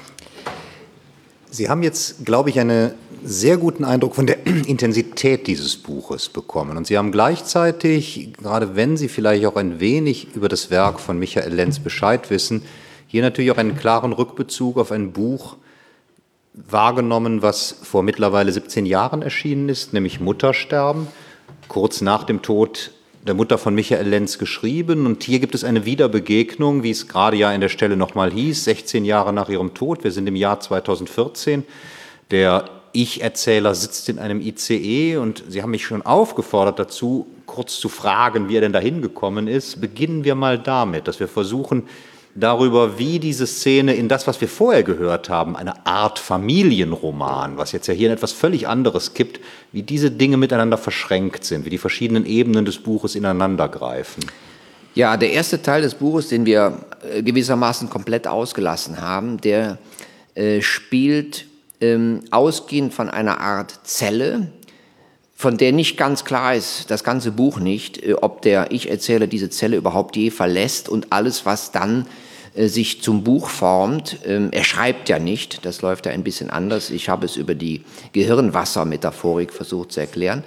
[SPEAKER 2] Sie haben jetzt, glaube ich, einen sehr guten Eindruck von der Intensität dieses Buches bekommen. Und Sie haben gleichzeitig, gerade wenn Sie vielleicht auch ein wenig über das Werk von Michael Lenz Bescheid wissen, hier natürlich auch einen klaren Rückbezug auf ein Buch wahrgenommen, was vor mittlerweile 17 Jahren erschienen ist, nämlich Muttersterben, kurz nach dem Tod der Mutter von Michael Lenz geschrieben. Und hier gibt es eine Wiederbegegnung, wie es gerade ja in der Stelle nochmal hieß, 16 Jahre nach ihrem Tod. Wir sind im Jahr 2014. Der Ich-Erzähler sitzt in einem ICE und Sie haben mich schon aufgefordert dazu, kurz zu fragen, wie er denn dahin gekommen ist. Beginnen wir mal damit, dass wir versuchen, darüber, wie diese Szene in das, was wir vorher gehört haben, eine Art Familienroman, was jetzt ja hier in etwas völlig anderes kippt, wie diese Dinge miteinander verschränkt sind, wie die verschiedenen Ebenen des Buches ineinandergreifen.
[SPEAKER 3] Ja, der erste Teil des Buches, den wir gewissermaßen komplett ausgelassen haben, der spielt ausgehend von einer Art Zelle, von der nicht ganz klar ist, das ganze Buch nicht, ob der Ich-Erzähler diese Zelle überhaupt je verlässt und alles, was dann sich zum Buch formt. Er schreibt ja nicht, das läuft ja ein bisschen anders. Ich habe es über die Gehirnwasser-Metaphorik versucht zu erklären.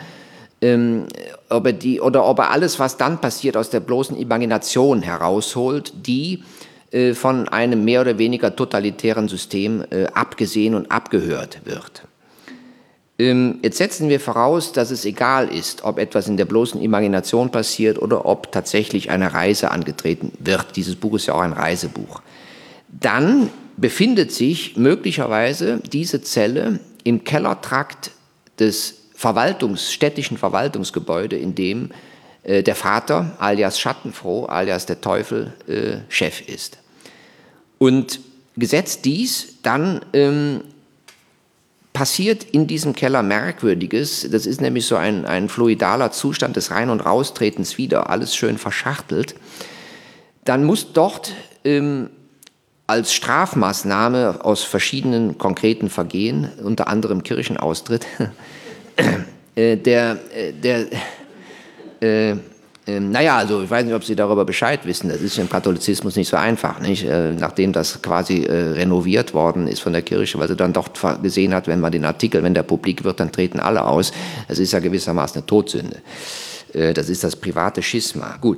[SPEAKER 3] Ob er alles, was dann passiert, aus der bloßen Imagination herausholt, die von einem mehr oder weniger totalitären System abgesehen und abgehört wird. Jetzt setzen wir voraus, dass es egal ist, ob etwas in der bloßen Imagination passiert oder ob tatsächlich eine Reise angetreten wird. Dieses Buch ist ja auch ein Reisebuch. Dann befindet sich möglicherweise diese Zelle im Kellertrakt des städtischen Verwaltungsgebäudes, in dem der Vater, alias Schattenfroh, alias der Teufel, Chef ist. Und gesetzt dies, dann passiert in diesem Keller Merkwürdiges. Das ist nämlich so ein fluidaler Zustand des Rein- und Raustretens wieder, alles schön verschachtelt. Dann muss dort als Strafmaßnahme aus verschiedenen konkreten Vergehen, unter anderem Kirchenaustritt, also ich weiß nicht, ob Sie darüber Bescheid wissen, das ist im Katholizismus nicht so einfach, nicht? Nachdem das quasi renoviert worden ist von der Kirche, weil sie dann doch gesehen hat, wenn man den Artikel, wenn der publik wird, dann treten alle aus. Das ist ja gewissermaßen eine Todsünde. Das ist das private Schisma. Gut.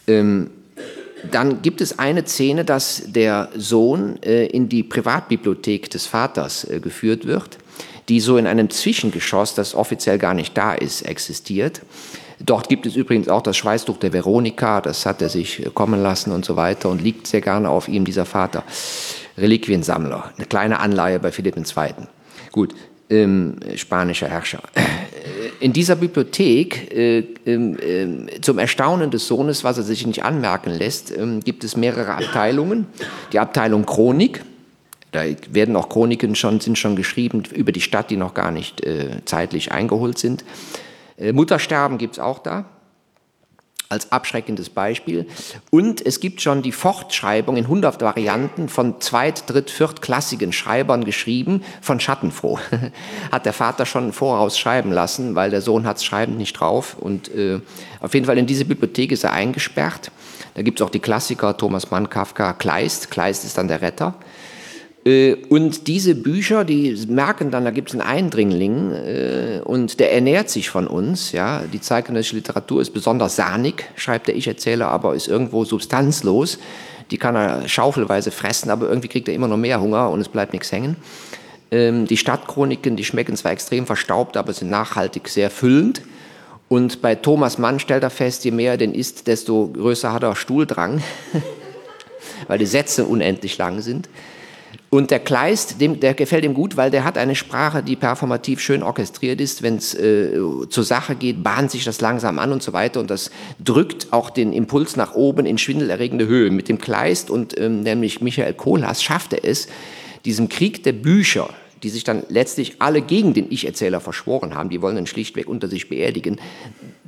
[SPEAKER 3] Dann gibt es eine Szene, dass der Sohn in die Privatbibliothek des Vaters geführt wird, die so in einem Zwischengeschoss, das offiziell gar nicht da ist, existiert. Dort gibt es übrigens auch das Schweißtuch der Veronika, das hat er sich kommen lassen und so weiter und liegt sehr gerne auf ihm, dieser Vater. Reliquiensammler, eine kleine Anleihe bei Philipp II. Gut, spanischer Herrscher. In dieser Bibliothek, zum Erstaunen des Sohnes, was er sich nicht anmerken lässt, gibt es mehrere Abteilungen. Die Abteilung Chronik, da werden auch Chroniken sind schon geschrieben über die Stadt, die noch gar nicht zeitlich eingeholt sind. Muttersterben gibt es auch da, als abschreckendes Beispiel. Und es gibt schon die Fortschreibung in 100 Varianten von zweit-, dritt-, viertklassigen Schreibern geschrieben, von Schattenfroh. Hat der Vater schon voraus schreiben lassen, weil der Sohn hat es schreiben nicht drauf. Und auf jeden Fall in diese Bibliothek ist er eingesperrt. Da gibt es auch die Klassiker, Thomas Mann, Kafka, Kleist. Kleist ist dann der Retter. Und diese Bücher, die merken dann, da gibt es einen Eindringling und der ernährt sich von uns. Ja? Die zeitgenössische Literatur ist besonders sahnig, schreibt der Ich-Erzähler, aber ist irgendwo substanzlos. Die kann er schaufelweise fressen, aber irgendwie kriegt er immer noch mehr Hunger und es bleibt nichts hängen. Die Stadtchroniken, die schmecken zwar extrem verstaubt, aber sind nachhaltig sehr füllend. Und bei Thomas Mann stellt er fest, je mehr er denn isst, desto größer hat er Stuhldrang, weil die Sätze unendlich lang sind. Und der Kleist, der gefällt ihm gut, weil der hat eine Sprache, die performativ schön orchestriert ist. Wenn es zur Sache geht, bahnt sich das langsam an und so weiter. Und das drückt auch den Impuls nach oben in schwindelerregende Höhe. Mit dem Kleist und nämlich Michael Kohlhaas schafft er es, diesem Krieg der Bücher, die sich dann letztlich alle gegen den Ich-Erzähler verschworen haben, die wollen ihn schlichtweg unter sich beerdigen,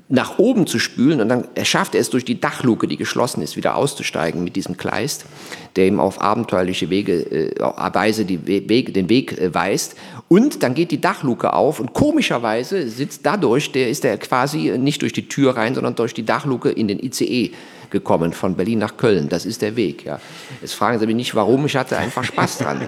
[SPEAKER 3] nach oben zu spülen und dann schafft er es durch die Dachluke, die geschlossen ist, wieder auszusteigen mit diesem Kleist, der ihm auf abenteuerliche Weise den Weg weist. Und dann geht die Dachluke auf und komischerweise ist er quasi nicht durch die Tür rein, sondern durch die Dachluke in den ICE gekommen, von Berlin nach Köln. Das ist der Weg. Ja. Jetzt fragen Sie mich nicht, warum, ich hatte einfach Spaß dran.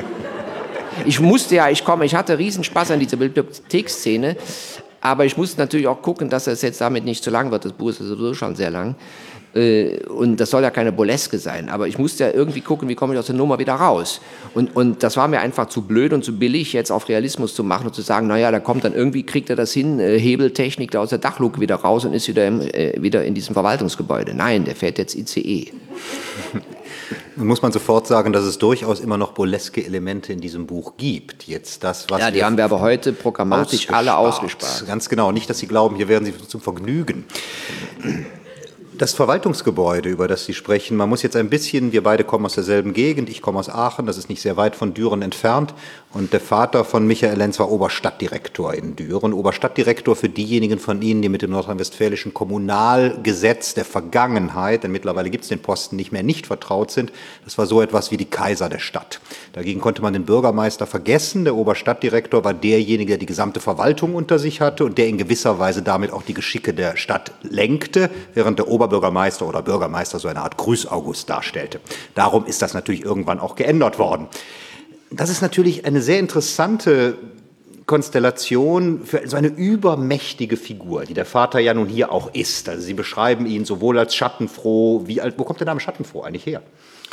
[SPEAKER 3] Ich hatte riesen Spaß an dieser Bibliotheksszene, aber ich musste natürlich auch gucken, dass es jetzt damit nicht zu lang wird. Das Buch ist sowieso schon sehr lang. Und das soll ja keine Burleske sein. Aber ich musste ja irgendwie gucken, wie komme ich aus der Nummer wieder raus. Und das war mir einfach zu blöd und zu billig, jetzt auf Realismus zu machen und zu sagen, naja, da kommt dann irgendwie, kriegt er das hin, Hebeltechnik da aus der Dachluke wieder raus und ist wieder in diesem Verwaltungsgebäude. Nein, der fährt jetzt ICE.
[SPEAKER 2] Nun muss man sofort sagen, dass es durchaus immer noch burleske Elemente in diesem Buch gibt. Jetzt das, was
[SPEAKER 3] die haben wir aber heute programmatisch alle ausgespart.
[SPEAKER 2] Ganz genau, nicht, dass Sie glauben, hier werden Sie zum Vergnügen. Das Verwaltungsgebäude, über das Sie sprechen, man muss jetzt ein bisschen, wir beide kommen aus derselben Gegend, ich komme aus Aachen, das ist nicht sehr weit von Düren entfernt und der Vater von Michael Lenz war Oberstadtdirektor in Düren. Oberstadtdirektor für diejenigen von Ihnen, die mit dem nordrhein-westfälischen Kommunalgesetz der Vergangenheit, denn mittlerweile gibt es den Posten nicht mehr, nicht vertraut sind, das war so etwas wie die Kaiser der Stadt. Dagegen konnte man den Bürgermeister vergessen, der Oberstadtdirektor war derjenige, der die gesamte Verwaltung unter sich hatte und der in gewisser Weise damit auch die Geschicke der Stadt lenkte, während der Oberbürgermeister oder Bürgermeister so eine Art Grüß-August darstellte. Darum ist das natürlich irgendwann auch geändert worden. Das ist natürlich eine sehr interessante Konstellation für so eine übermächtige Figur, die der Vater ja nun hier auch ist. Also Sie beschreiben ihn sowohl als schattenfroh, wo kommt der Name schattenfroh eigentlich her?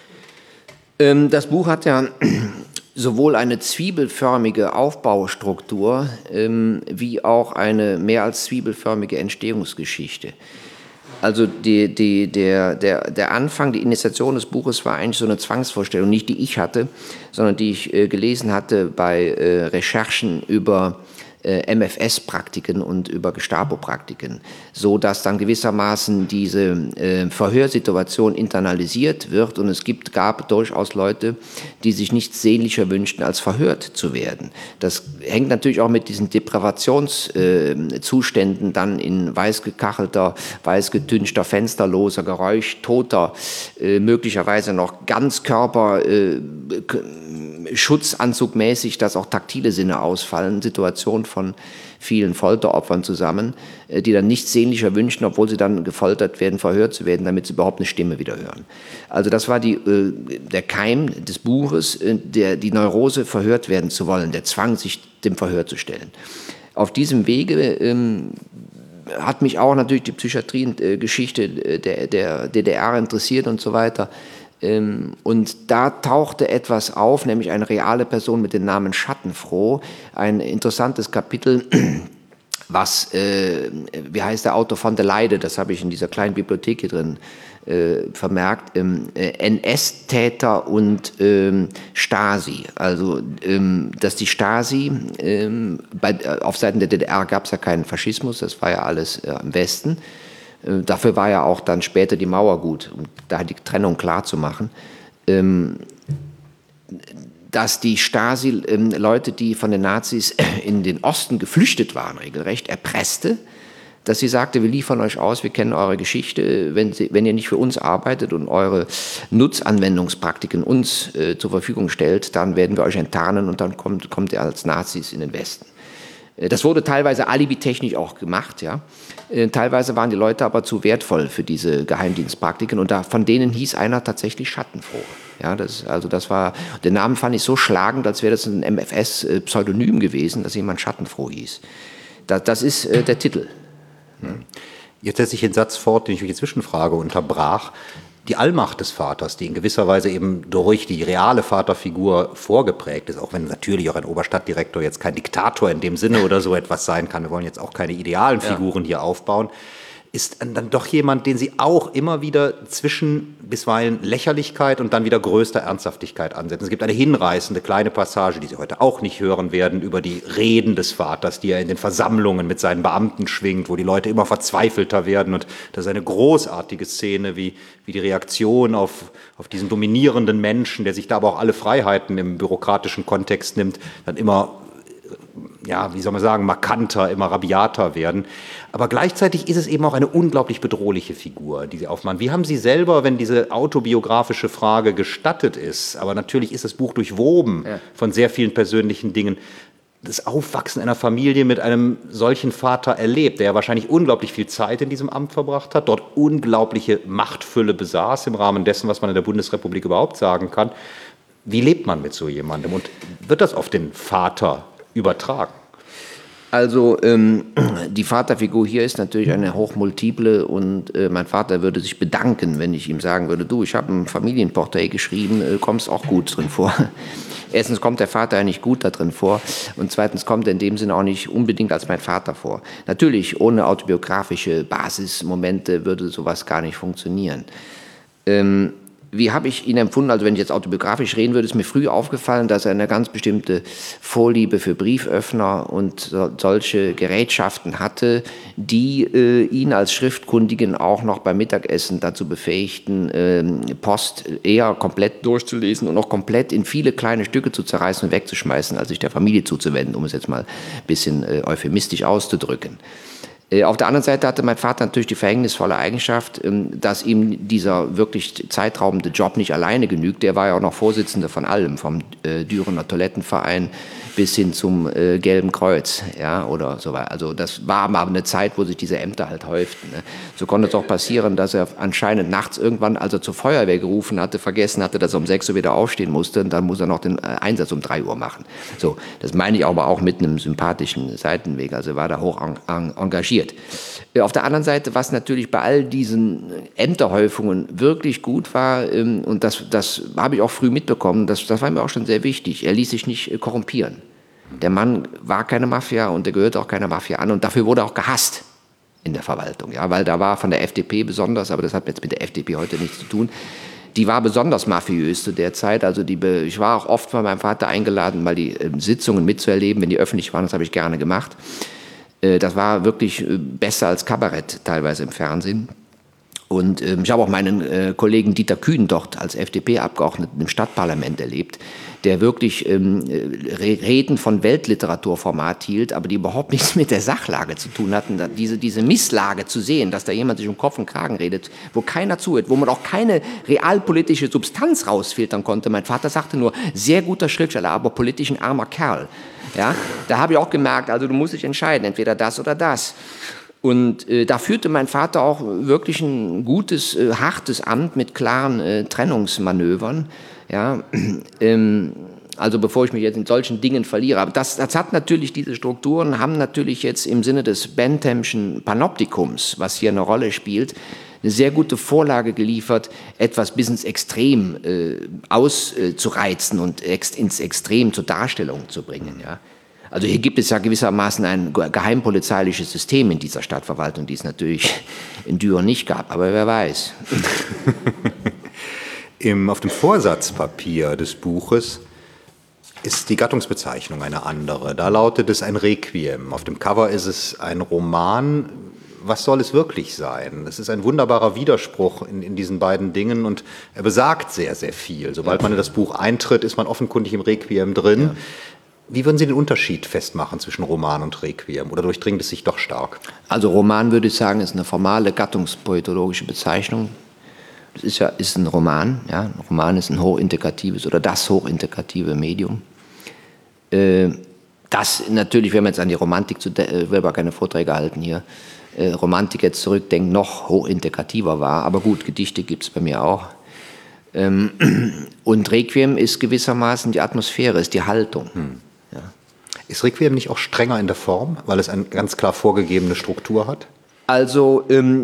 [SPEAKER 3] Das Buch hat ja sowohl eine zwiebelförmige Aufbaustruktur wie auch eine mehr als zwiebelförmige Entstehungsgeschichte. Also der Anfang, die Initiation des Buches war eigentlich so eine Zwangsvorstellung, nicht die ich hatte, sondern die ich gelesen hatte bei Recherchen über MFS-Praktiken und über Gestapo-Praktiken, so dass dann gewissermaßen diese Verhörsituation internalisiert wird und es gab durchaus Leute, die sich nichts sehnlicher wünschten, als verhört zu werden. Das hängt natürlich auch mit diesen Depravationszuständen dann in weiß gekachelter, weiß getünchter, fensterloser, geräuschtoter, möglicherweise noch Ganzkörper schutzanzugmäßig, dass auch taktile Sinne ausfallen, Situationen von vielen Folteropfern zusammen, die dann nichts sehnlicher wünschen, obwohl sie dann gefoltert werden, verhört zu werden, damit sie überhaupt eine Stimme wieder hören. Also das war der Keim des Buches, die Neurose, verhört werden zu wollen, der Zwang, sich dem Verhör zu stellen. Auf diesem Wege hat mich auch natürlich die Psychiatrie-Geschichte der DDR interessiert und so weiter. Und da tauchte etwas auf, nämlich eine reale Person mit dem Namen Schattenfroh, ein interessantes Kapitel, was, wie heißt der Autor von der Leide, das habe ich in dieser kleinen Bibliothek hier drin vermerkt, NS-Täter und Stasi. Also, dass die Stasi, auf Seiten der DDR gab es ja keinen Faschismus, das war ja alles im Westen. Dafür war ja auch dann später die Mauer gut, um da die Trennung klar zu machen, dass die Stasi Leute, die von den Nazis in den Osten geflüchtet waren, regelrecht erpresste, dass sie sagte, wir liefern euch aus, wir kennen eure Geschichte, wenn ihr nicht für uns arbeitet und eure Nutzanwendungspraktiken uns zur Verfügung stellt, dann werden wir euch enttarnen und dann kommt ihr als Nazis in den Westen. Das wurde teilweise alibitechnisch auch gemacht, ja. Teilweise waren die Leute aber zu wertvoll für diese Geheimdienstpraktiken und von denen hieß einer tatsächlich Schattenfroh. Ja, das war, den Namen fand ich so schlagend, als wäre das ein MFS-Pseudonym gewesen, dass jemand Schattenfroh hieß. Das ist der Titel.
[SPEAKER 2] Jetzt setze ich den Satz fort, den ich durch die Zwischenfrage unterbrach. Die Allmacht des Vaters, die in gewisser Weise eben durch die reale Vaterfigur vorgeprägt ist, auch wenn natürlich auch ein Oberstadtdirektor jetzt kein Diktator in dem Sinne oder so etwas sein kann, wir wollen jetzt auch keine idealen Figuren hier aufbauen, ist dann doch jemand, den Sie auch immer wieder zwischen bisweilen Lächerlichkeit und dann wieder größter Ernsthaftigkeit ansetzen. Es gibt eine hinreißende kleine Passage, die Sie heute auch nicht hören werden, über die Reden des Vaters, die er in den Versammlungen mit seinen Beamten schwingt, wo die Leute immer verzweifelter werden. Und das ist eine großartige Szene, wie die Reaktion auf diesen dominierenden Menschen, der sich da aber auch alle Freiheiten im bürokratischen Kontext nimmt, dann immer ja, wie soll man sagen, markanter, immer rabiater werden. Aber gleichzeitig ist es eben auch eine unglaublich bedrohliche Figur, die Sie aufmachen. Wie haben Sie selber, wenn diese autobiografische Frage gestattet ist, aber natürlich ist das Buch durchwoben von sehr vielen persönlichen Dingen, das Aufwachsen einer Familie mit einem solchen Vater erlebt, der ja wahrscheinlich unglaublich viel Zeit in diesem Amt verbracht hat, dort unglaubliche Machtfülle besaß im Rahmen dessen, was man in der Bundesrepublik überhaupt sagen kann. Wie lebt man mit so jemandem und wird das auf den Vater übertragen?
[SPEAKER 3] Also die Vaterfigur hier ist natürlich eine hochmultiple und mein Vater würde sich bedanken, wenn ich ihm sagen würde, du, ich habe ein Familienporträt geschrieben, kommst auch gut drin vor. Erstens kommt der Vater ja nicht gut da drin vor und zweitens kommt er in dem Sinne auch nicht unbedingt als mein Vater vor. Natürlich, ohne autobiografische Basismomente würde sowas gar nicht funktionieren. Wie habe ich ihn empfunden? Also wenn ich jetzt autobiografisch reden würde, ist mir früh aufgefallen, dass er eine ganz bestimmte Vorliebe für Brieföffner und solche Gerätschaften hatte, die ihn als Schriftkundigen auch noch beim Mittagessen dazu befähigten, Post eher komplett durchzulesen und auch komplett in viele kleine Stücke zu zerreißen und wegzuschmeißen, als sich der Familie zuzuwenden, um es jetzt mal ein bisschen euphemistisch auszudrücken. Auf der anderen Seite hatte mein Vater natürlich die verhängnisvolle Eigenschaft, dass ihm dieser wirklich zeitraubende Job nicht alleine genügt. Er war ja auch noch Vorsitzender von allem, vom Dürener Toilettenverein bis hin zum Gelben Kreuz, ja, oder so weiter. Also das war aber eine Zeit, wo sich diese Ämter halt häuften. Ne? So konnte es auch passieren, dass er anscheinend nachts irgendwann, als er zur Feuerwehr gerufen hatte, vergessen hatte, dass er um 6 Uhr wieder aufstehen musste und dann muss er noch den Einsatz um 3 Uhr machen. So, das meine ich aber auch mit einem sympathischen Seitenweg, also er war da hoch engagiert. Auf der anderen Seite, was natürlich bei all diesen Ämterhäufungen wirklich gut war, und das habe ich auch früh mitbekommen, das war mir auch schon sehr wichtig, er ließ sich nicht korrumpieren. Der Mann war keine Mafia und er gehörte auch keiner Mafia an und dafür wurde er auch gehasst in der Verwaltung, ja, weil da war von der FDP besonders, aber das hat jetzt mit der FDP heute nichts zu tun, die war besonders mafiös zu der Zeit, also ich war auch oft von meinem Vater eingeladen, mal die Sitzungen mitzuerleben, wenn die öffentlich waren, das habe ich gerne gemacht. Das war wirklich besser als Kabarett teilweise im Fernsehen. Und ich habe auch meinen Kollegen Dieter Kühn dort als FDP-Abgeordneten im Stadtparlament erlebt, der wirklich Reden von Weltliteraturformat hielt, aber die überhaupt nichts mit der Sachlage zu tun hatten. Diese Misslage zu sehen, dass da jemand sich um Kopf und Kragen redet, wo keiner zuhört, wo man auch keine realpolitische Substanz rausfiltern konnte. Mein Vater sagte nur, sehr guter Schriftsteller, aber politisch ein armer Kerl. Ja, da habe ich auch gemerkt, also du musst dich entscheiden, entweder das oder das. Und da führte mein Vater auch wirklich ein gutes, hartes Amt mit klaren Trennungsmanövern. Ja, also bevor ich mich jetzt in solchen Dingen verliere. Aber das hat natürlich, diese Strukturen haben natürlich jetzt im Sinne des Benthamschen Panoptikums, was hier eine Rolle spielt, eine sehr gute Vorlage geliefert, etwas bis ins Extrem auszureizen und ins Extrem zur Darstellung zu bringen. Ja. Also hier gibt es ja gewissermaßen ein geheimpolizeiliches System in dieser Stadtverwaltung, die es natürlich in Düren nicht gab, aber wer weiß.
[SPEAKER 2] Auf dem Vorsatzpapier des Buches ist die Gattungsbezeichnung eine andere. Da lautet es ein Requiem. Auf dem Cover ist es ein Roman. Was soll es wirklich sein? Es ist ein wunderbarer Widerspruch in diesen beiden Dingen und er besagt sehr, sehr viel. Sobald man in das Buch eintritt, ist man offenkundig im Requiem drin. Ja. Wie würden Sie den Unterschied festmachen zwischen Roman und Requiem oder durchdringt es sich doch stark?
[SPEAKER 3] Also Roman, würde ich sagen, ist eine formale gattungspoetologische Bezeichnung. Das ist ein Roman. Ja? Ein Roman ist ein hochintegratives oder das hochintegrative Medium. Das natürlich, wenn man jetzt an die Romantik, ich will aber keine Vorträge halten hier, Romantik jetzt zurückdenkt, noch hochintegrativer war. Aber gut, Gedichte gibt es bei mir auch. Und Requiem ist gewissermaßen die Atmosphäre, ist die Haltung. Ja.
[SPEAKER 2] Ist Requiem nicht auch strenger in der Form, weil es eine ganz klar vorgegebene Struktur hat?
[SPEAKER 3] Also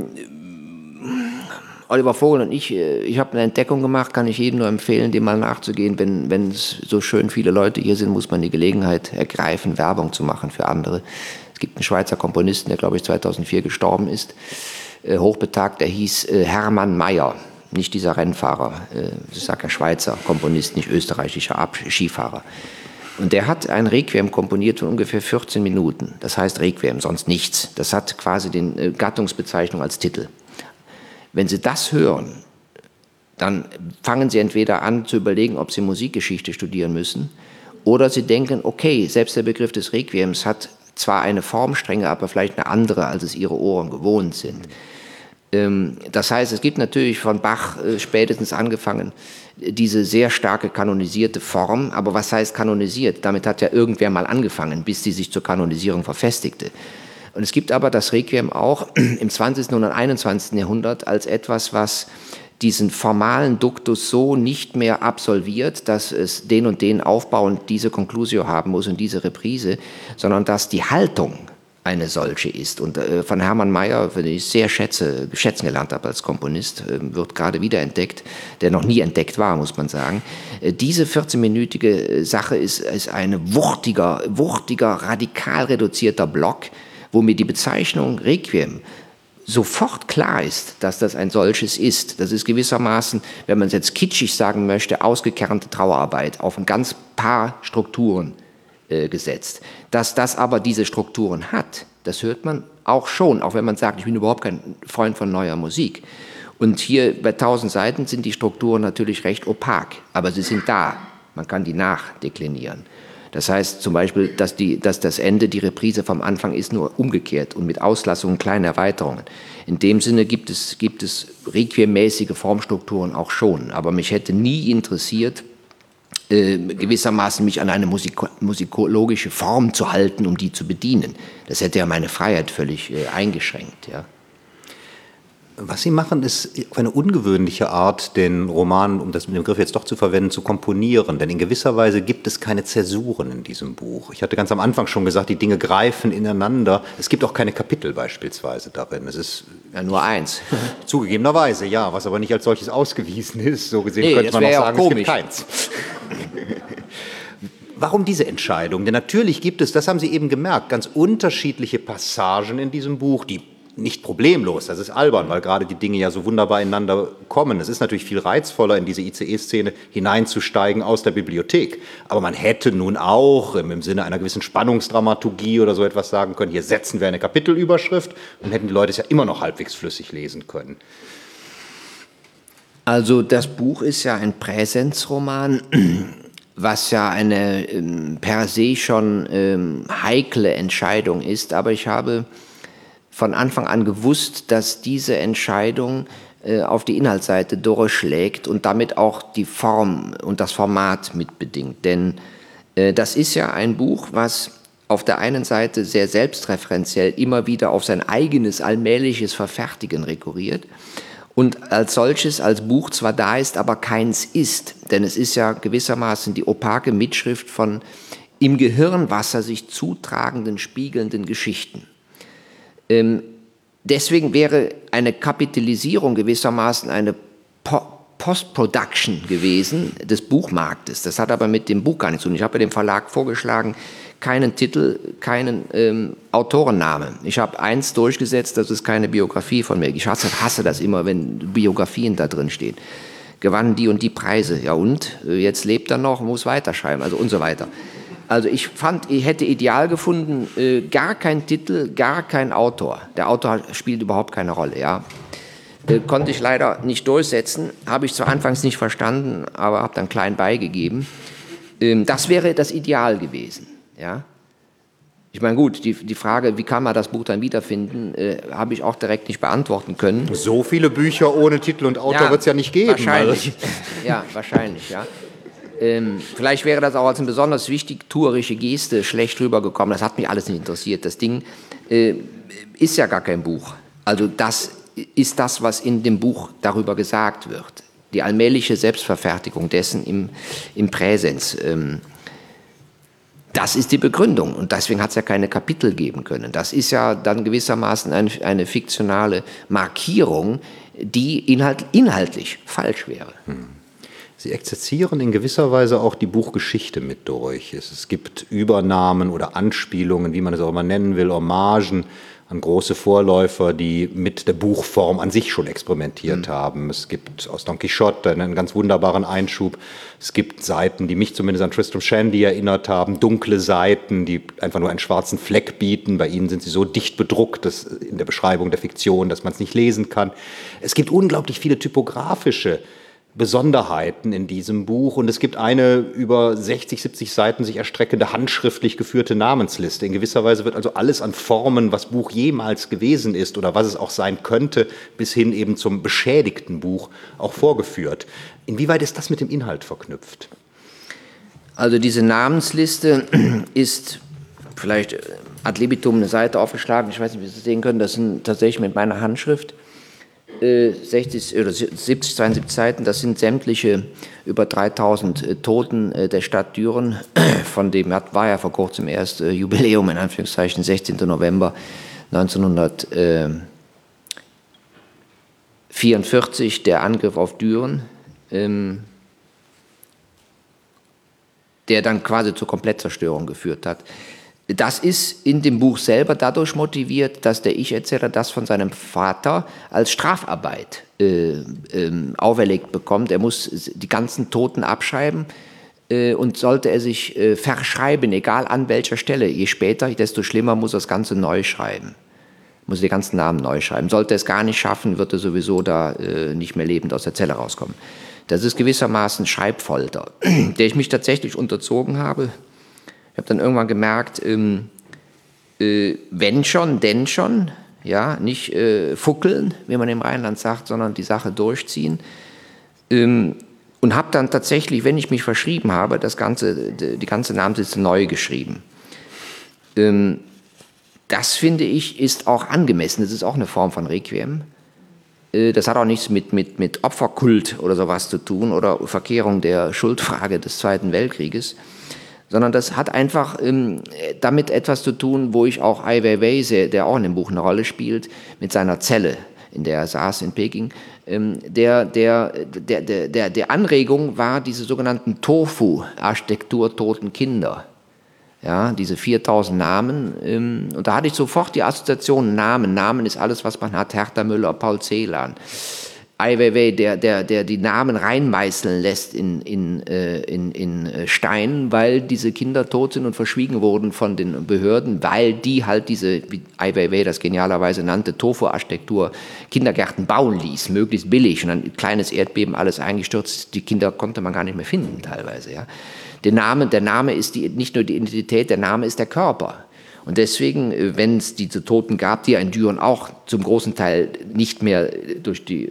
[SPEAKER 3] Oliver Vogel und ich habe eine Entdeckung gemacht, kann ich jedem nur empfehlen, dem mal nachzugehen. Wenn es so schön viele Leute hier sind, muss man die Gelegenheit ergreifen, Werbung zu machen für andere. Es gibt einen Schweizer Komponisten, der, glaube ich, 2004 gestorben ist, hochbetagt, der hieß Hermann Mayer, nicht dieser Rennfahrer, ich sage ja Schweizer Komponist, nicht österreichischer Skifahrer. Und der hat ein Requiem komponiert von ungefähr 14 Minuten, das heißt Requiem, sonst nichts. Das hat quasi die Gattungsbezeichnung als Titel. Wenn Sie das hören, dann fangen Sie entweder an zu überlegen, ob Sie Musikgeschichte studieren müssen, Oder sie denken, okay, selbst der Begriff des Requiems hat zwar eine Formstrenge, aber vielleicht eine andere, als es ihre Ohren gewohnt sind. Das heißt, es gibt natürlich von Bach spätestens angefangen diese sehr starke kanonisierte Form. Aber was heißt kanonisiert? Damit hat ja irgendwer mal angefangen, bis sie sich zur Kanonisierung verfestigte. Und es gibt aber das Requiem auch im 20. und 21. Jahrhundert als etwas, was diesen formalen Duktus so nicht mehr absolviert, dass es den und den Aufbau und diese Conclusio haben muss und diese Reprise, sondern dass die Haltung eine solche ist. Und von Hermann Mayer, den ich sehr schätzen gelernt habe als Komponist, wird gerade wieder entdeckt, der noch nie entdeckt war, muss man sagen. Diese 14-minütige Sache ist ein wuchtiger, radikal reduzierter Block, wo mir die Bezeichnung Requiem sofort klar ist, dass das ein solches ist. Das ist gewissermaßen, wenn man es jetzt kitschig sagen möchte, ausgekernte Trauerarbeit auf ein ganz paar Strukturen gesetzt. Dass das aber diese Strukturen hat, das hört man auch schon, auch wenn man sagt, ich bin überhaupt kein Freund von neuer Musik. Und hier bei 1000 Seiten sind die Strukturen natürlich recht opak, aber sie sind da. Man kann die nachdeklinieren. Das heißt zum Beispiel, dass das Ende die Reprise vom Anfang ist, nur umgekehrt und mit Auslassungen, kleinen Erweiterungen. In dem Sinne gibt es requiemmäßige Formstrukturen auch schon. Aber mich hätte nie interessiert, gewissermaßen mich an eine musikologische Form zu halten, um die zu bedienen. Das hätte ja meine Freiheit völlig eingeschränkt. Ja.
[SPEAKER 2] Was Sie machen, ist auf eine ungewöhnliche Art, den Roman, um das mit dem Begriff jetzt doch zu verwenden, zu komponieren. Denn in gewisser Weise gibt es keine Zäsuren in diesem Buch. Ich hatte ganz am Anfang schon gesagt, die Dinge greifen ineinander. Es gibt auch keine Kapitel beispielsweise darin. Es ist
[SPEAKER 3] ja nur eins.
[SPEAKER 2] Zugegebenerweise, ja, was aber nicht als solches ausgewiesen ist. So gesehen könnte man auch sagen, es gibt keins. Warum diese Entscheidung? Denn natürlich gibt es, das haben Sie eben gemerkt, ganz unterschiedliche Passagen in diesem Buch, die nicht problemlos, das ist albern, weil gerade die Dinge ja so wunderbar ineinander kommen. Es ist natürlich viel reizvoller, in diese ICE-Szene hineinzusteigen aus der Bibliothek. Aber man hätte nun auch im Sinne einer gewissen Spannungsdramaturgie oder so etwas sagen können, hier setzen wir eine Kapitelüberschrift und hätten die Leute es ja immer noch halbwegs flüssig lesen können.
[SPEAKER 3] Also das Buch ist ja ein Präsenzroman, was ja eine per se schon heikle Entscheidung ist. Aber ich habe von Anfang an gewusst, dass diese Entscheidung auf die Inhaltsseite durchschlägt und damit auch die Form und das Format mitbedingt. Denn das ist ja ein Buch, was auf der einen Seite sehr selbstreferenziell immer wieder auf sein eigenes allmähliches Verfertigen rekurriert und als solches, als Buch zwar da ist, aber keins ist. Denn es ist ja gewissermaßen die opake Mitschrift von im Gehirnwasser sich zutragenden, spiegelnden Geschichten. Deswegen wäre eine Kapitalisierung gewissermaßen eine Post-Production gewesen des Buchmarktes. Das hat aber mit dem Buch gar nichts zu tun. Ich habe dem Verlag vorgeschlagen, keinen Titel, keinen Autorennamen. Ich habe eins durchgesetzt, das ist keine Biografie von mir. Ich hasse das immer, wenn Biografien da drin stehen. Gewann die und die Preise. Ja und? Jetzt lebt er noch, muss weiterschreiben, also und so weiter. Also ich hätte ideal gefunden, gar kein Titel, gar kein Autor. Der Autor spielt überhaupt keine Rolle, ja. Konnte ich leider nicht durchsetzen, habe ich zwar anfangs nicht verstanden, aber habe dann klein beigegeben. Das wäre das Ideal gewesen, ja. Ich meine gut, die Frage, wie kann man das Buch dann wiederfinden, habe ich auch direkt nicht beantworten können.
[SPEAKER 2] So viele Bücher ohne Titel und Autor wird es ja nicht geben.
[SPEAKER 3] Wahrscheinlich, ja, wahrscheinlich, ja. Vielleicht wäre das auch als eine besonders wichtigtuerische Geste schlecht rübergekommen. Das hat mich alles nicht interessiert. Das Ding ist ja gar kein Buch. Also das ist das, was in dem Buch darüber gesagt wird. Die allmähliche Selbstverfertigung dessen im Präsens. Das ist die Begründung. Und deswegen hat es ja keine Kapitel geben können. Das ist ja dann gewissermaßen eine fiktionale Markierung, die inhaltlich falsch wäre.
[SPEAKER 2] Sie exerzieren in gewisser Weise auch die Buchgeschichte mit durch. Es gibt Übernahmen oder Anspielungen, wie man es auch immer nennen will, Hommagen an große Vorläufer, die mit der Buchform an sich schon experimentiert haben. Es gibt aus Don Quixote einen ganz wunderbaren Einschub. Es gibt Seiten, die mich zumindest an Tristram Shandy erinnert haben, dunkle Seiten, die einfach nur einen schwarzen Fleck bieten. Bei ihnen sind sie so dicht bedruckt, dass in der Beschreibung der Fiktion, dass man es nicht lesen kann. Es gibt unglaublich viele typografische Besonderheiten in diesem Buch und es gibt eine über 60, 70 Seiten sich erstreckende handschriftlich geführte Namensliste. In gewisser Weise wird also alles an Formen, was Buch jemals gewesen ist oder was es auch sein könnte, bis hin eben zum beschädigten Buch auch vorgeführt. Inwieweit ist das mit dem Inhalt verknüpft?
[SPEAKER 3] Also diese Namensliste ist vielleicht ad libitum eine Seite aufgeschlagen, ich weiß nicht, wie Sie es sehen können, das sind tatsächlich mit meiner Handschrift 60 oder 70, 72 Seiten, das sind sämtliche über 3000 Toten der Stadt Düren, von dem war ja vor kurzem erst Jubiläum, in Anführungszeichen, 16. November 1944, der Angriff auf Düren, der dann quasi zur Komplettzerstörung geführt hat. Das ist in dem Buch selber dadurch motiviert, dass der Ich-Erzähler das von seinem Vater als Strafarbeit auferlegt bekommt. Er muss die ganzen Toten abschreiben und sollte er sich verschreiben, egal an welcher Stelle. Je später, desto schlimmer muss er das Ganze neu schreiben. Muss die ganzen Namen neu schreiben. Sollte er es gar nicht schaffen, wird er sowieso da nicht mehr lebend aus der Zelle rauskommen. Das ist gewissermaßen Schreibfolter, der ich mich tatsächlich unterzogen habe. Ich habe dann irgendwann gemerkt, wenn schon, denn schon, ja, nicht fuckeln, wie man im Rheinland sagt, sondern die Sache durchziehen. Und habe dann tatsächlich, wenn ich mich verschrieben habe, die ganze Namensliste neu geschrieben. Das, finde ich, ist auch angemessen. Das ist auch eine Form von Requiem. Das hat auch nichts mit Opferkult oder sowas zu tun oder Verkehrung der Schuldfrage des Zweiten Weltkrieges, sondern das hat einfach damit etwas zu tun, wo ich auch Ai Weiwei, der auch in dem Buch eine Rolle spielt, mit seiner Zelle, in der er saß in Peking, der Anregung war diese sogenannten Tofu-Architektur toten Kinder. Ja, diese 4000 Namen, und da hatte ich sofort die Assoziation Namen. Namen ist alles, was man hat, Hertha Müller, Paul Celan. Ai Weiwei, der die Namen reinmeißeln lässt in Stein, weil diese Kinder tot sind und verschwiegen wurden von den Behörden, weil die halt diese, wie Ai Weiwei das genialerweise nannte, Tofu-Architektur Kindergärten bauen ließ, möglichst billig, und ein kleines Erdbeben, alles eingestürzt, die Kinder konnte man gar nicht mehr finden teilweise. Ja. Der Name ist nicht nur die Identität, der Name ist der Körper. Und deswegen, wenn es diese Toten gab, die in Düren auch zum großen Teil nicht mehr durch die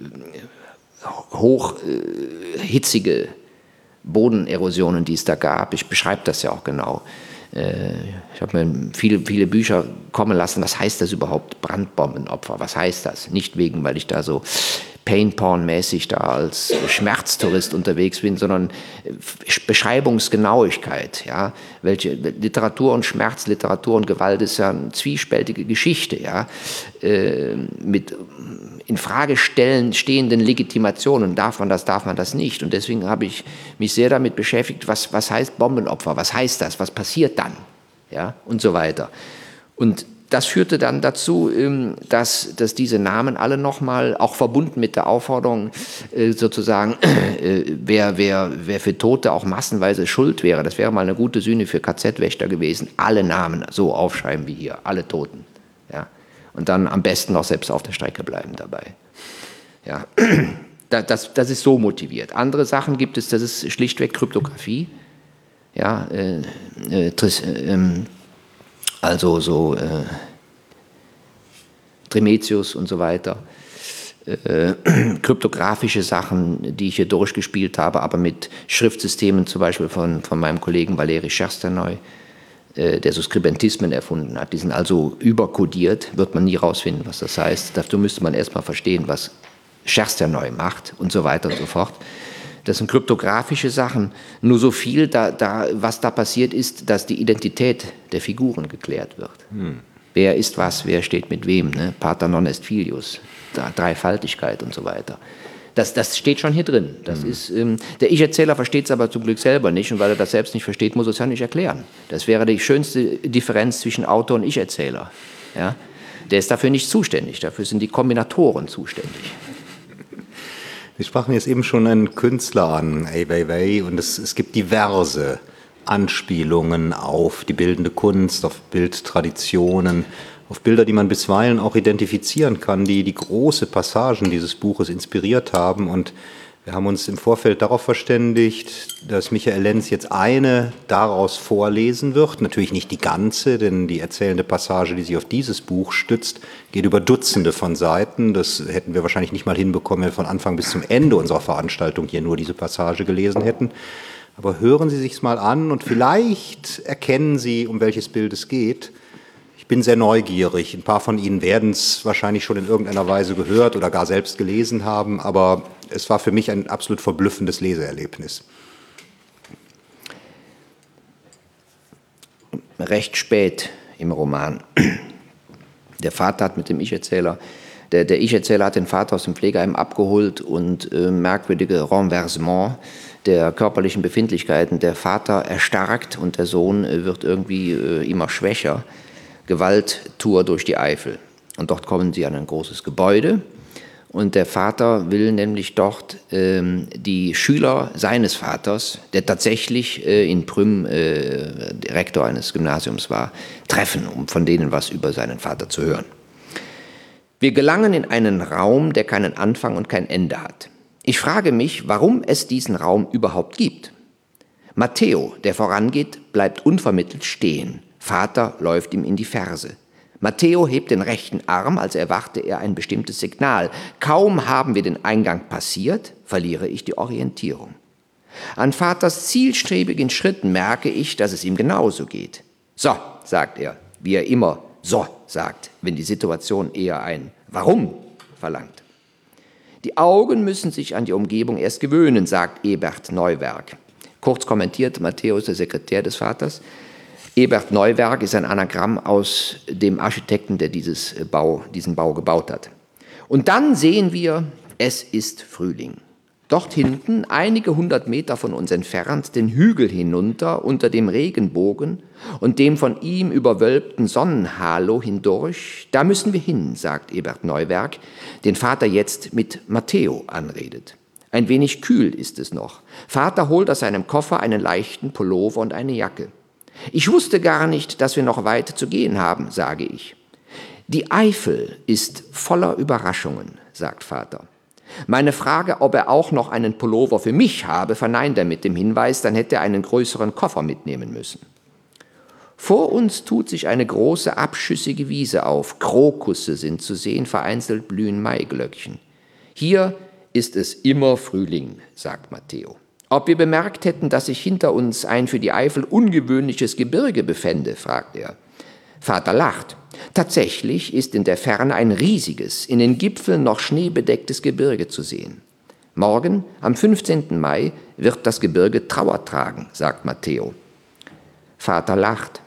[SPEAKER 3] hochhitzige Bodenerosionen, die es da gab, ich beschreibe das ja auch genau. Ich habe mir viele Bücher kommen lassen, was heißt das überhaupt, Brandbombenopfer, was heißt das? Nicht weil ich da so Pain-Porn-mäßig da als Schmerztourist unterwegs bin, sondern Beschreibungsgenauigkeit. Ja? Welche Literatur und Schmerz, Literatur und Gewalt ist ja eine zwiespältige Geschichte, ja? Mit in Frage stehenden Legitimationen, darf man das nicht. Und deswegen habe ich mich sehr damit beschäftigt, was heißt Bombenopfer, was heißt das, was passiert dann, ja? Und so weiter. Und das führte dann dazu, dass diese Namen alle nochmal, auch verbunden mit der Aufforderung sozusagen, wer für Tote auch massenweise schuld wäre, das wäre mal eine gute Sühne für KZ-Wächter gewesen, alle Namen so aufschreiben wie hier, alle Toten. Ja? Und dann am besten noch selbst auf der Strecke bleiben dabei. Ja? Das ist so motiviert. Andere Sachen gibt es, das ist schlichtweg Kryptographie. Ja, also so Tremetius und so weiter, kryptografische Sachen, die ich hier durchgespielt habe, aber mit Schriftsystemen zum Beispiel von meinem Kollegen Valeri Schersternoy, der so Skribentismen erfunden hat. Die sind also überkodiert, wird man nie rausfinden, was das heißt. Dafür müsste man erstmal verstehen, was Schersternoy macht und so weiter und so fort. Das sind kryptografische Sachen. Nur so viel, was da passiert ist, dass die Identität der Figuren geklärt wird. Wer ist was, wer steht mit wem, ne? Pater non est filius, Dreifaltigkeit und so weiter. Das steht schon hier drin. Das ist, der Ich-Erzähler versteht es aber zum Glück selber nicht, und weil er das selbst nicht versteht, muss er es ja nicht erklären. Das wäre die schönste Differenz zwischen Autor und Ich-Erzähler. Ja? Der ist dafür nicht zuständig, dafür sind die Kombinatoren zuständig.
[SPEAKER 2] Sie sprachen jetzt eben schon einen Künstler an, Ai Weiwei, und es gibt diverse Anspielungen auf die bildende Kunst, auf Bildtraditionen, auf Bilder, die man bisweilen auch identifizieren kann, die große Passagen dieses Buches inspiriert haben. Und Wir haben uns im Vorfeld darauf verständigt, dass Michael Lenz jetzt eine daraus vorlesen wird. Natürlich nicht die ganze, denn die erzählende Passage, die sich auf dieses Buch stützt, geht über Dutzende von Seiten. Das hätten wir wahrscheinlich nicht mal hinbekommen, wenn wir von Anfang bis zum Ende unserer Veranstaltung hier nur diese Passage gelesen hätten. Aber hören Sie sich's mal an und vielleicht erkennen Sie, um welches Bild es geht. Ich bin sehr neugierig. Ein paar von Ihnen werden es wahrscheinlich schon in irgendeiner Weise gehört oder gar selbst gelesen haben, aber es war für mich ein absolut verblüffendes Leseerlebnis.
[SPEAKER 3] Recht spät im Roman. Der Vater hat mit dem Ich-Erzähler, der Ich-Erzähler hat den Vater aus dem Pflegeheim abgeholt und merkwürdige Renversement der körperlichen Befindlichkeiten. Der Vater erstarkt und der Sohn wird irgendwie immer schwächer. Gewalttour durch die Eifel. Und dort kommen sie an ein großes Gebäude. Und der Vater will nämlich dort die Schüler seines Vaters, der tatsächlich in Prüm Rektor eines Gymnasiums war, treffen, um von denen was über seinen Vater zu hören. Wir gelangen in einen Raum, der keinen Anfang und kein Ende hat. Ich frage mich, warum es diesen Raum überhaupt gibt. Matteo, der vorangeht, bleibt unvermittelt stehen. Vater läuft ihm in die Ferse. Matteo hebt den rechten Arm, als erwarte er ein bestimmtes Signal. Kaum haben wir den Eingang passiert, verliere ich die Orientierung. An Vaters zielstrebigen Schritten merke ich, dass es ihm genauso geht. So, sagt er, wie er immer so sagt, wenn die Situation eher ein Warum verlangt. Die Augen müssen sich an die Umgebung erst gewöhnen, sagt Ebert Neuwerk. Kurz kommentiert, Matteo ist der Sekretär des Vaters. Ebert Neuwerk ist ein Anagramm aus dem Architekten, der diesen Bau gebaut hat. Und dann sehen wir, es ist Frühling. Dort hinten, einige 100 Meter von uns entfernt, den Hügel hinunter unter dem Regenbogen und dem von ihm überwölbten Sonnenhalo hindurch, da müssen wir hin, sagt Ebert Neuwerk, den Vater jetzt mit Matteo anredet. Ein wenig kühl ist es noch. Vater holt aus seinem Koffer einen leichten Pullover und eine Jacke. Ich wusste gar nicht, dass wir noch weit zu gehen haben, sage ich. Die Eifel ist voller Überraschungen, sagt Vater. Meine Frage, ob er auch noch einen Pullover für mich habe, verneint er mit dem Hinweis, dann hätte er einen größeren Koffer mitnehmen müssen. Vor uns tut sich eine große, abschüssige Wiese auf. Krokusse sind zu sehen, vereinzelt blühen Maiglöckchen. Hier ist es immer Frühling, sagt Matteo. Ob wir bemerkt hätten, dass sich hinter uns ein für die Eifel ungewöhnliches Gebirge befände, fragt er. Vater lacht. Tatsächlich ist in der Ferne ein riesiges, in den Gipfeln noch schneebedecktes Gebirge zu sehen. Morgen, am 15. Mai, wird das Gebirge Trauer tragen, sagt Matteo. Vater lacht.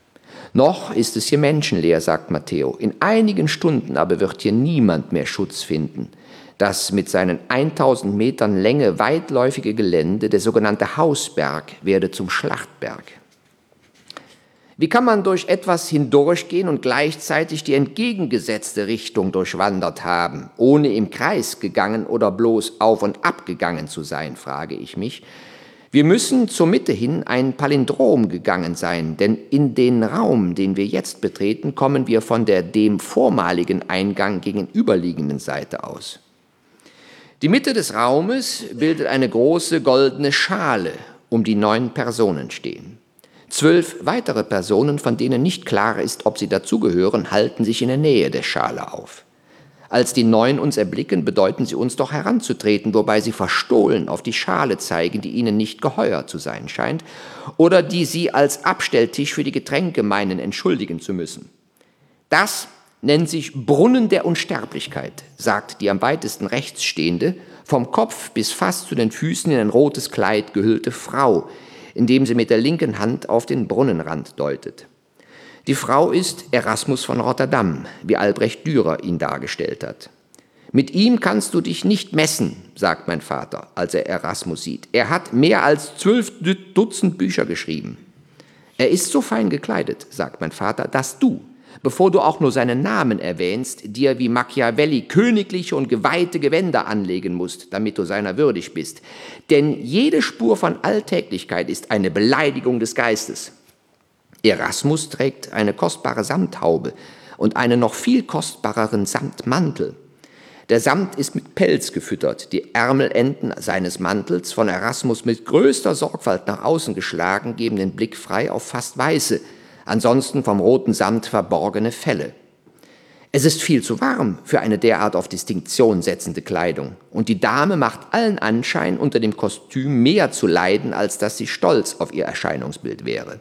[SPEAKER 3] Noch ist es hier menschenleer, sagt Matteo. In einigen Stunden aber wird hier niemand mehr Schutz finden. Das mit seinen 1000 Metern Länge weitläufige Gelände, der sogenannte Hausberg, werde zum Schlachtberg. Wie kann man durch etwas hindurchgehen und gleichzeitig die entgegengesetzte Richtung durchwandert haben, ohne im Kreis gegangen oder bloß auf und ab gegangen zu sein, frage ich mich. Wir müssen zur Mitte hin ein Palindrom gegangen sein, denn in den Raum, den wir jetzt betreten, kommen wir von der dem vormaligen Eingang gegenüberliegenden Seite aus. Die Mitte des Raumes bildet eine große goldene Schale, um die 9 Personen stehen. 12 weitere Personen, von denen nicht klar ist, ob sie dazugehören, halten sich in der Nähe der Schale auf. Als die 9 uns erblicken, bedeuten sie uns doch heranzutreten, wobei sie verstohlen auf die Schale zeigen, die ihnen nicht geheuer zu sein scheint, oder die sie als Abstelltisch für die Getränke meinen, entschuldigen zu müssen. Das nennt sich Brunnen der Unsterblichkeit, sagt die am weitesten rechts stehende, vom Kopf bis fast zu den Füßen in ein rotes Kleid gehüllte Frau, indem sie mit der linken Hand auf den Brunnenrand deutet. Die Frau ist Erasmus von Rotterdam, wie Albrecht Dürer ihn dargestellt hat. Mit ihm kannst du dich nicht messen, sagt mein Vater, als er Erasmus sieht. Er hat mehr als 12 Dutzend Bücher geschrieben. Er ist so fein gekleidet, sagt mein Vater, dass du, bevor du auch nur seinen Namen erwähnst, dir wie Machiavelli königliche und geweihte Gewänder anlegen musst, damit du seiner würdig bist. Denn jede Spur von Alltäglichkeit ist eine Beleidigung des Geistes. Erasmus trägt eine kostbare Samthaube und einen noch viel kostbareren Samtmantel. Der Samt ist mit Pelz gefüttert, die Ärmelenden seines Mantels, von Erasmus mit größter Sorgfalt nach außen geschlagen, geben den Blick frei auf fast weiße, ansonsten vom roten Samt verborgene Felle. Es ist viel zu warm für eine derart auf Distinktion setzende Kleidung, und die Dame macht allen Anschein, unter dem Kostüm mehr zu leiden, als dass sie stolz auf ihr Erscheinungsbild wäre.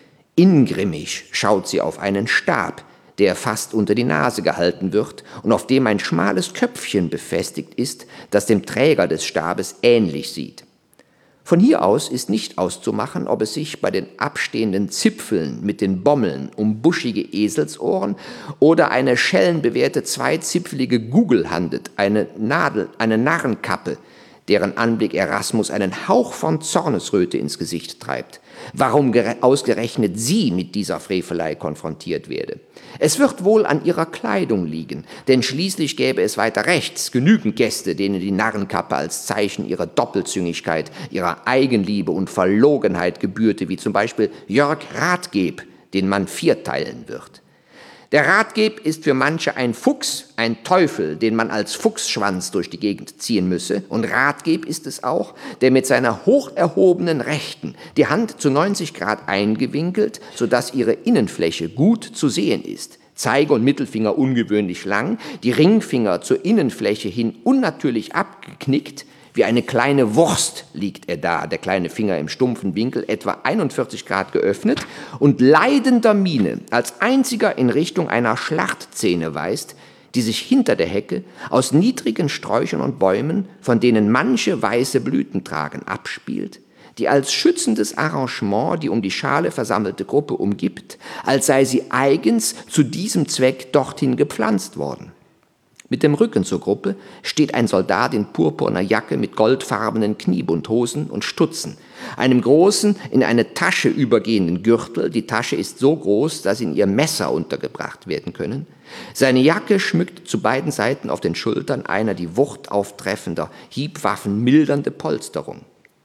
[SPEAKER 3] Ingrimmig schaut sie auf einen Stab, der fast unter die Nase gehalten wird und auf dem ein schmales Köpfchen befestigt ist, das dem Träger des Stabes ähnlich sieht. Von hier aus ist nicht auszumachen, ob es sich bei den abstehenden Zipfeln mit den Bommeln um buschige Eselsohren oder eine schellenbewehrte zweizipfelige Gugel handelt, eine Narrenkappe, deren Anblick Erasmus einen Hauch von Zornesröte ins Gesicht treibt. Warum ausgerechnet sie mit dieser Frevelei konfrontiert werde. Es wird wohl an ihrer Kleidung liegen, denn schließlich gäbe es weiter rechts genügend Gäste, denen die Narrenkappe als Zeichen ihrer Doppelzüngigkeit, ihrer Eigenliebe und Verlogenheit gebührte, wie zum Beispiel Jörg Rathgeb, den man vierteilen wird. Der Rathgeb ist für manche ein Fuchs, ein Teufel, den man als Fuchsschwanz durch die Gegend ziehen müsse. Und Rathgeb ist es auch, der mit seiner hoch erhobenen Rechten die Hand zu 90 Grad eingewinkelt, sodass ihre Innenfläche gut zu sehen ist. Zeige- und Mittelfinger ungewöhnlich lang, die Ringfinger zur Innenfläche hin unnatürlich abgeknickt. Wie eine kleine Wurst liegt er da, der kleine Finger im stumpfen Winkel, etwa 41 Grad geöffnet und leidender Miene als einziger in Richtung einer Schlachtszene weist, die sich hinter der Hecke aus niedrigen Sträuchern und Bäumen, von denen manche weiße Blüten tragen, abspielt, die als schützendes Arrangement die um die Schale versammelte Gruppe umgibt, als sei sie eigens zu diesem Zweck dorthin gepflanzt worden. Mit dem Rücken zur Gruppe steht ein Soldat in purpurner Jacke mit goldfarbenen Kniebundhosen und Stutzen, einem großen, in eine Tasche übergehenden Gürtel. Die Tasche ist so groß, dass in ihr Messer untergebracht werden können. Seine Jacke schmückt zu beiden Seiten auf den Schultern einer die Wucht auftreffender, Hiebwaffen mildernde Polsterung.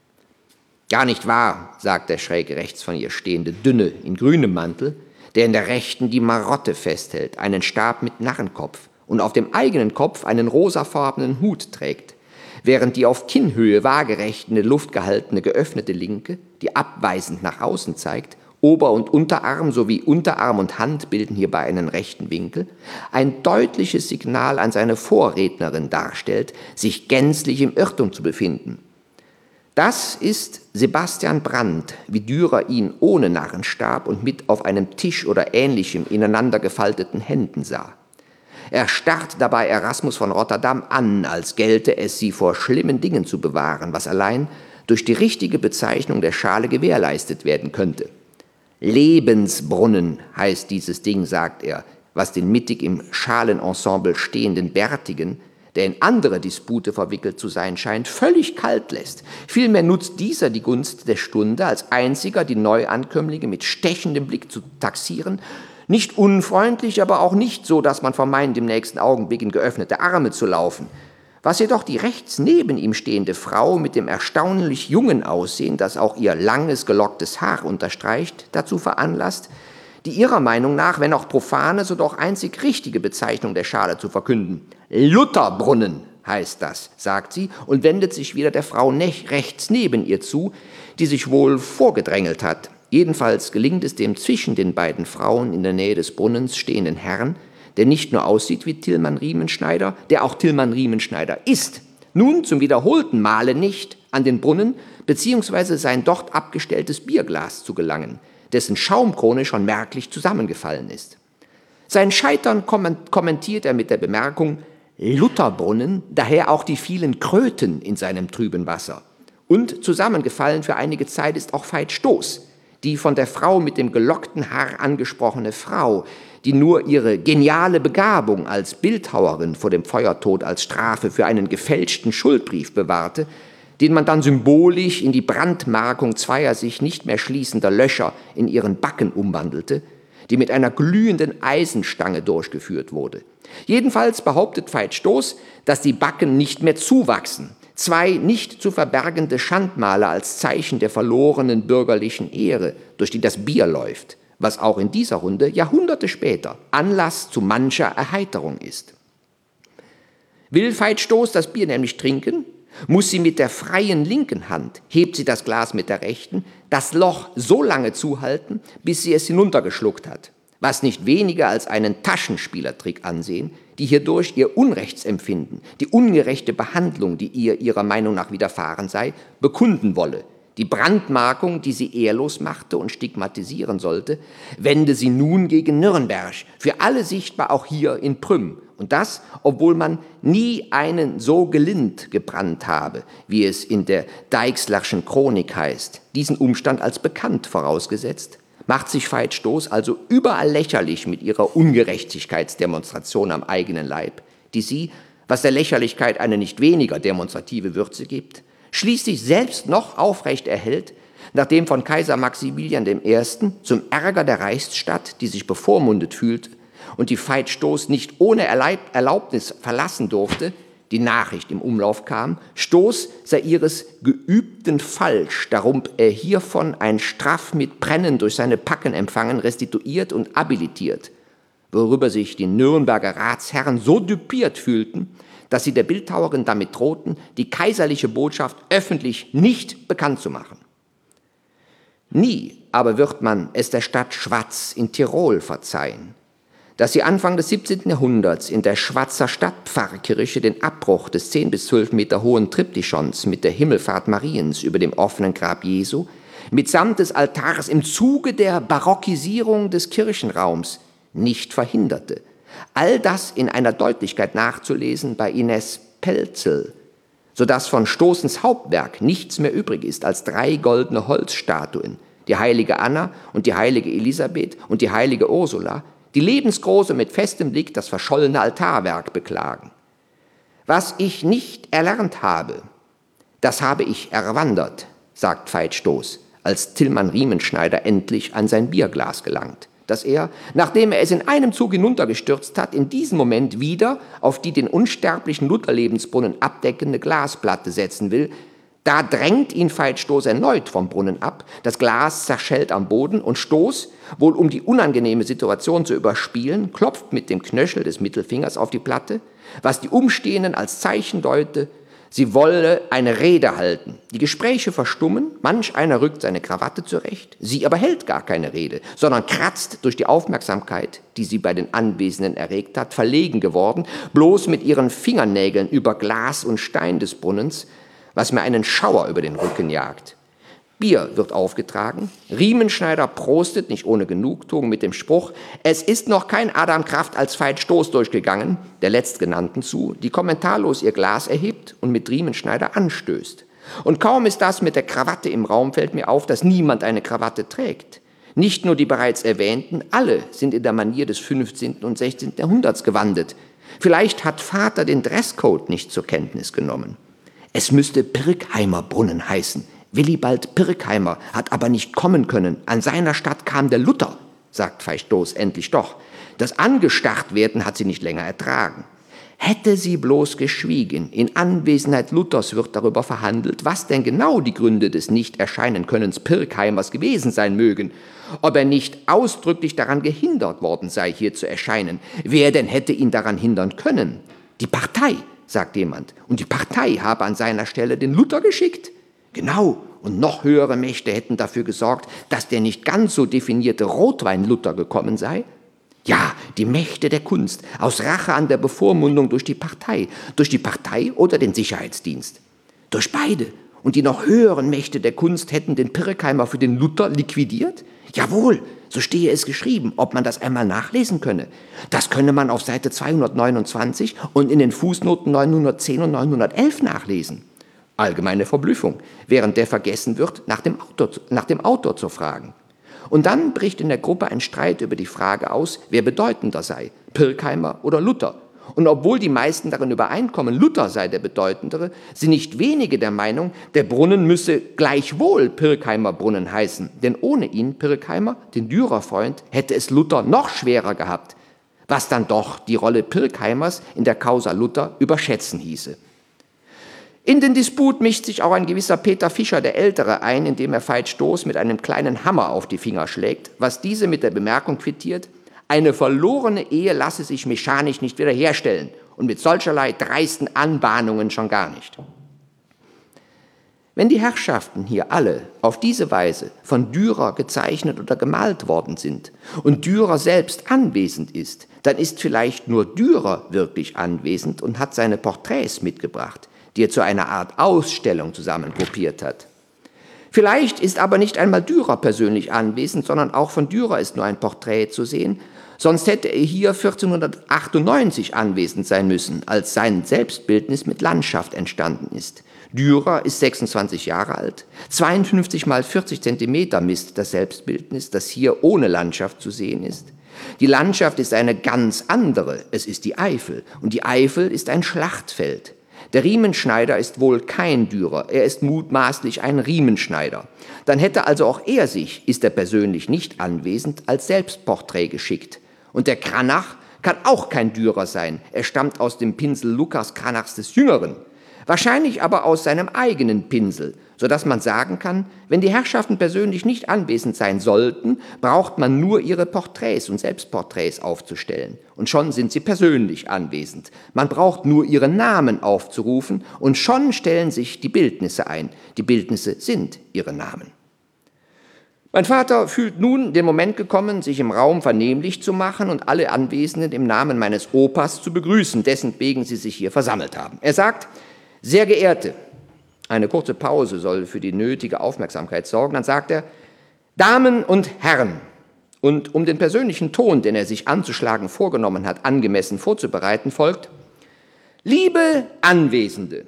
[SPEAKER 3] »Gar nicht wahr«, sagt der schräg rechts von ihr stehende Dünne in grünem Mantel, der in der Rechten die Marotte festhält, einen Stab mit Narrenkopf, und auf dem eigenen Kopf einen rosafarbenen Hut trägt, während die auf Kinnhöhe waagerecht in die Luft gehaltene geöffnete Linke, die abweisend nach außen zeigt, Ober- und Unterarm sowie Unterarm und Hand bilden hierbei einen rechten Winkel, ein deutliches Signal an seine Vorrednerin darstellt, sich gänzlich im Irrtum zu befinden. Das ist Sebastian Brandt, wie Dürer ihn ohne Narrenstab und mit auf einem Tisch oder ähnlichem ineinander gefalteten Händen sah. Er starrt dabei Erasmus von Rotterdam an, als gelte es, sie vor schlimmen Dingen zu bewahren, was allein durch die richtige Bezeichnung der Schale gewährleistet werden könnte. Lebensbrunnen heißt dieses Ding, sagt er, was den mittig im Schalenensemble stehenden Bärtigen, der in andere Dispute verwickelt zu sein scheint, völlig kalt lässt. Vielmehr nutzt dieser die Gunst der Stunde, als einziger die Neuankömmlinge mit stechendem Blick zu taxieren. Nicht unfreundlich, aber auch nicht so, dass man vermeint, im nächsten Augenblick in geöffnete Arme zu laufen. Was jedoch die rechts neben ihm stehende Frau mit dem erstaunlich jungen Aussehen, das auch ihr langes, gelocktes Haar unterstreicht, dazu veranlasst, die ihrer Meinung nach, wenn auch profane, so doch einzig richtige Bezeichnung der Schale zu verkünden. Lutherbrunnen heißt das, sagt sie und wendet sich wieder der Frau rechts neben ihr zu, die sich wohl vorgedrängelt hat. Jedenfalls gelingt es dem zwischen den beiden Frauen in der Nähe des Brunnens stehenden Herrn, der nicht nur aussieht wie Tilman Riemenschneider, der auch Tilman Riemenschneider ist, nun zum wiederholten Male nicht an den Brunnen bzw. sein dort abgestelltes Bierglas zu gelangen, dessen Schaumkrone schon merklich zusammengefallen ist. Sein Scheitern kommentiert er mit der Bemerkung, Lutherbrunnen, daher auch die vielen Kröten in seinem trüben Wasser. Und zusammengefallen für einige Zeit ist auch Veit Stoß, die von der Frau mit dem gelockten Haar angesprochene Frau, die nur ihre geniale Begabung als Bildhauerin vor dem Feuertod als Strafe für einen gefälschten Schuldbrief bewahrte, den man dann symbolisch in die Brandmarkung zweier sich nicht mehr schließender Löcher in ihren Backen umwandelte, die mit einer glühenden Eisenstange durchgeführt wurde. Jedenfalls behauptet Veit Stoß, dass die Backen nicht mehr zuwachsen, zwei nicht zu verbergende Schandmale als Zeichen der verlorenen bürgerlichen Ehre, durch die das Bier läuft, was auch in dieser Runde Jahrhunderte später Anlass zu mancher Erheiterung ist. Will Veit Stoß das Bier nämlich trinken, muss sie mit der freien linken Hand, hebt sie das Glas mit der rechten, das Loch so lange zuhalten, bis sie es hinuntergeschluckt hat, was nicht weniger als einen Taschenspielertrick ansehen, die hierdurch ihr Unrechtsempfinden, die ungerechte Behandlung, die ihr ihrer Meinung nach widerfahren sei, bekunden wolle. Die Brandmarkung, die sie ehrlos machte und stigmatisieren sollte, wende sie nun gegen Nürnberg, für alle sichtbar auch hier in Prüm. Und das, obwohl man nie einen so gelind gebrannt habe, wie es in der Deichslerschen Chronik heißt, diesen Umstand als bekannt vorausgesetzt, macht sich Veit Stoß also überall lächerlich mit ihrer Ungerechtigkeitsdemonstration am eigenen Leib, die sie, was der Lächerlichkeit eine nicht weniger demonstrative Würze gibt, schließlich selbst noch aufrecht erhält, nachdem von Kaiser Maximilian I. zum Ärger der Reichsstadt, die sich bevormundet fühlt und die Veit Stoß nicht ohne Erlaubnis verlassen durfte, die Nachricht im Umlauf kam, Stoß sei ihres geübten falsch, darum er hiervon ein Straff mit Brennen durch seine Packen empfangen, restituiert und habilitiert, worüber sich die Nürnberger Ratsherren so düpiert fühlten, dass sie der Bildhauerin damit drohten, die kaiserliche Botschaft öffentlich nicht bekannt zu machen. Nie aber wird man es der Stadt Schwaz in Tirol verzeihen, dass sie Anfang des 17. Jahrhunderts in der Schwazer Stadtpfarrkirche den Abbruch des 10 bis 12 Meter hohen Triptychons mit der Himmelfahrt Mariens über dem offenen Grab Jesu mitsamt des Altars im Zuge der Barockisierung des Kirchenraums nicht verhinderte. All das in einer Deutlichkeit nachzulesen bei Ines Pelzel, sodass von Stoßens Hauptwerk nichts mehr übrig ist als 3 goldene Holzstatuen, die heilige Anna und die heilige Elisabeth und die heilige Ursula, die lebensgroße mit festem Blick das verschollene Altarwerk beklagen. Was ich nicht erlernt habe, das habe ich erwandert, sagt Veit Stoß, als Tillmann Riemenschneider endlich an sein Bierglas gelangt, dass er, nachdem er es in einem Zug hinuntergestürzt hat, in diesem Moment wieder auf die den unsterblichen Lutherlebensbrunnen abdeckende Glasplatte setzen will. Da drängt ihn Veit Stoß erneut vom Brunnen ab, das Glas zerschellt am Boden und Stoß, wohl um die unangenehme Situation zu überspielen, klopft mit dem Knöchel des Mittelfingers auf die Platte, was die Umstehenden als Zeichen deute, sie wolle eine Rede halten. Die Gespräche verstummen, manch einer rückt seine Krawatte zurecht, sie aber hält gar keine Rede, sondern kratzt durch die Aufmerksamkeit, die sie bei den Anwesenden erregt hat, verlegen geworden, bloß mit ihren Fingernägeln über Glas und Stein des Brunnens, was mir einen Schauer über den Rücken jagt. Bier wird aufgetragen, Riemenschneider prostet nicht ohne Genugtuung mit dem Spruch, es ist noch kein Adam Kraft als Veit Stoß durchgegangen, der Letztgenannten zu, die kommentarlos ihr Glas erhebt und mit Riemenschneider anstößt. Und kaum ist das mit der Krawatte im Raum, fällt mir auf, dass niemand eine Krawatte trägt. Nicht nur die bereits erwähnten, alle sind in der Manier des 15. und 16. Jahrhunderts gewandet. Vielleicht hat Vater den Dresscode nicht zur Kenntnis genommen. Es müsste Pirkheimer Brunnen heißen. Willibald Pirkheimer hat aber nicht kommen können. An seiner Stadt kam der Luther, sagt Veit Stoß endlich doch. Das Angestarrt-werden hat sie nicht länger ertragen. Hätte sie bloß geschwiegen, in Anwesenheit Luthers wird darüber verhandelt, was denn genau die Gründe des Nicht-Erscheinen-Könnens Pirkheimers gewesen sein mögen, ob er nicht ausdrücklich daran gehindert worden sei, hier zu erscheinen. Wer denn hätte ihn daran hindern können? Die Partei, sagt jemand, und die Partei habe an seiner Stelle den Luther geschickt. Genau, und noch höhere Mächte hätten dafür gesorgt, dass der nicht ganz so definierte Rotwein-Luther gekommen sei. Ja, die Mächte der Kunst, aus Rache an der Bevormundung durch die Partei oder den Sicherheitsdienst. Durch beide. Und die noch höheren Mächte der Kunst hätten den Pirkheimer für den Luther liquidiert? Jawohl, so stehe es geschrieben, ob man das einmal nachlesen könne. Das könne man auf Seite 229 und in den Fußnoten 910 und 911 nachlesen. Allgemeine Verblüffung, während der vergessen wird, nach dem Autor zu fragen. Und dann bricht in der Gruppe ein Streit über die Frage aus, wer bedeutender sei, Pirkheimer oder Luther. Und obwohl die meisten darin übereinkommen, Luther sei der bedeutendere, sind nicht wenige der Meinung, der Brunnen müsse gleichwohl Pirkheimer Brunnen heißen, denn ohne ihn, Pirkheimer, den Dürerfreund, hätte es Luther noch schwerer gehabt, was dann doch die Rolle Pirkheimers in der Causa Luther überschätzen hieße. In den Disput mischt sich auch ein gewisser Peter Fischer der Ältere ein, indem er Veit Stoß mit einem kleinen Hammer auf die Finger schlägt, was diese mit der Bemerkung quittiert, eine verlorene Ehe lasse sich mechanisch nicht wiederherstellen und mit solcherlei dreisten Anbahnungen schon gar nicht. Wenn die Herrschaften hier alle auf diese Weise von Dürer gezeichnet oder gemalt worden sind und Dürer selbst anwesend ist, dann ist vielleicht nur Dürer wirklich anwesend und hat seine Porträts mitgebracht, die er zu einer Art Ausstellung zusammengruppiert hat. Vielleicht ist aber nicht einmal Dürer persönlich anwesend, sondern auch von Dürer ist nur ein Porträt zu sehen, sonst hätte er hier 1498 anwesend sein müssen, als sein Selbstbildnis mit Landschaft entstanden ist. Dürer ist 26 Jahre alt, 52 mal 40 Zentimeter misst das Selbstbildnis, das hier ohne Landschaft zu sehen ist. Die Landschaft ist eine ganz andere, es ist die Eifel, und die Eifel ist ein Schlachtfeld. Der Riemenschneider ist wohl kein Dürer, er ist mutmaßlich ein Riemenschneider. Dann hätte also auch er sich, ist er persönlich nicht anwesend, als Selbstporträt geschickt. Und der Cranach kann auch kein Dürer sein, er stammt aus dem Pinsel Lukas Cranachs des Jüngeren. Wahrscheinlich aber aus seinem eigenen Pinsel, sodass man sagen kann, wenn die Herrschaften persönlich nicht anwesend sein sollten, braucht man nur ihre Porträts und Selbstporträts aufzustellen. Und schon sind sie persönlich anwesend. Man braucht nur ihre Namen aufzurufen und schon stellen sich die Bildnisse ein. Die Bildnisse sind ihre Namen. Mein Vater fühlt nun den Moment gekommen, sich im Raum vernehmlich zu machen und alle Anwesenden im Namen meines Opas zu begrüßen, dessen wegen sie sich hier versammelt haben. Er sagt: Sehr Geehrte, eine kurze Pause soll für die nötige Aufmerksamkeit sorgen, dann sagt er: Damen und Herren, und um den persönlichen Ton, den er sich anzuschlagen vorgenommen hat, angemessen vorzubereiten, folgt: Liebe Anwesende.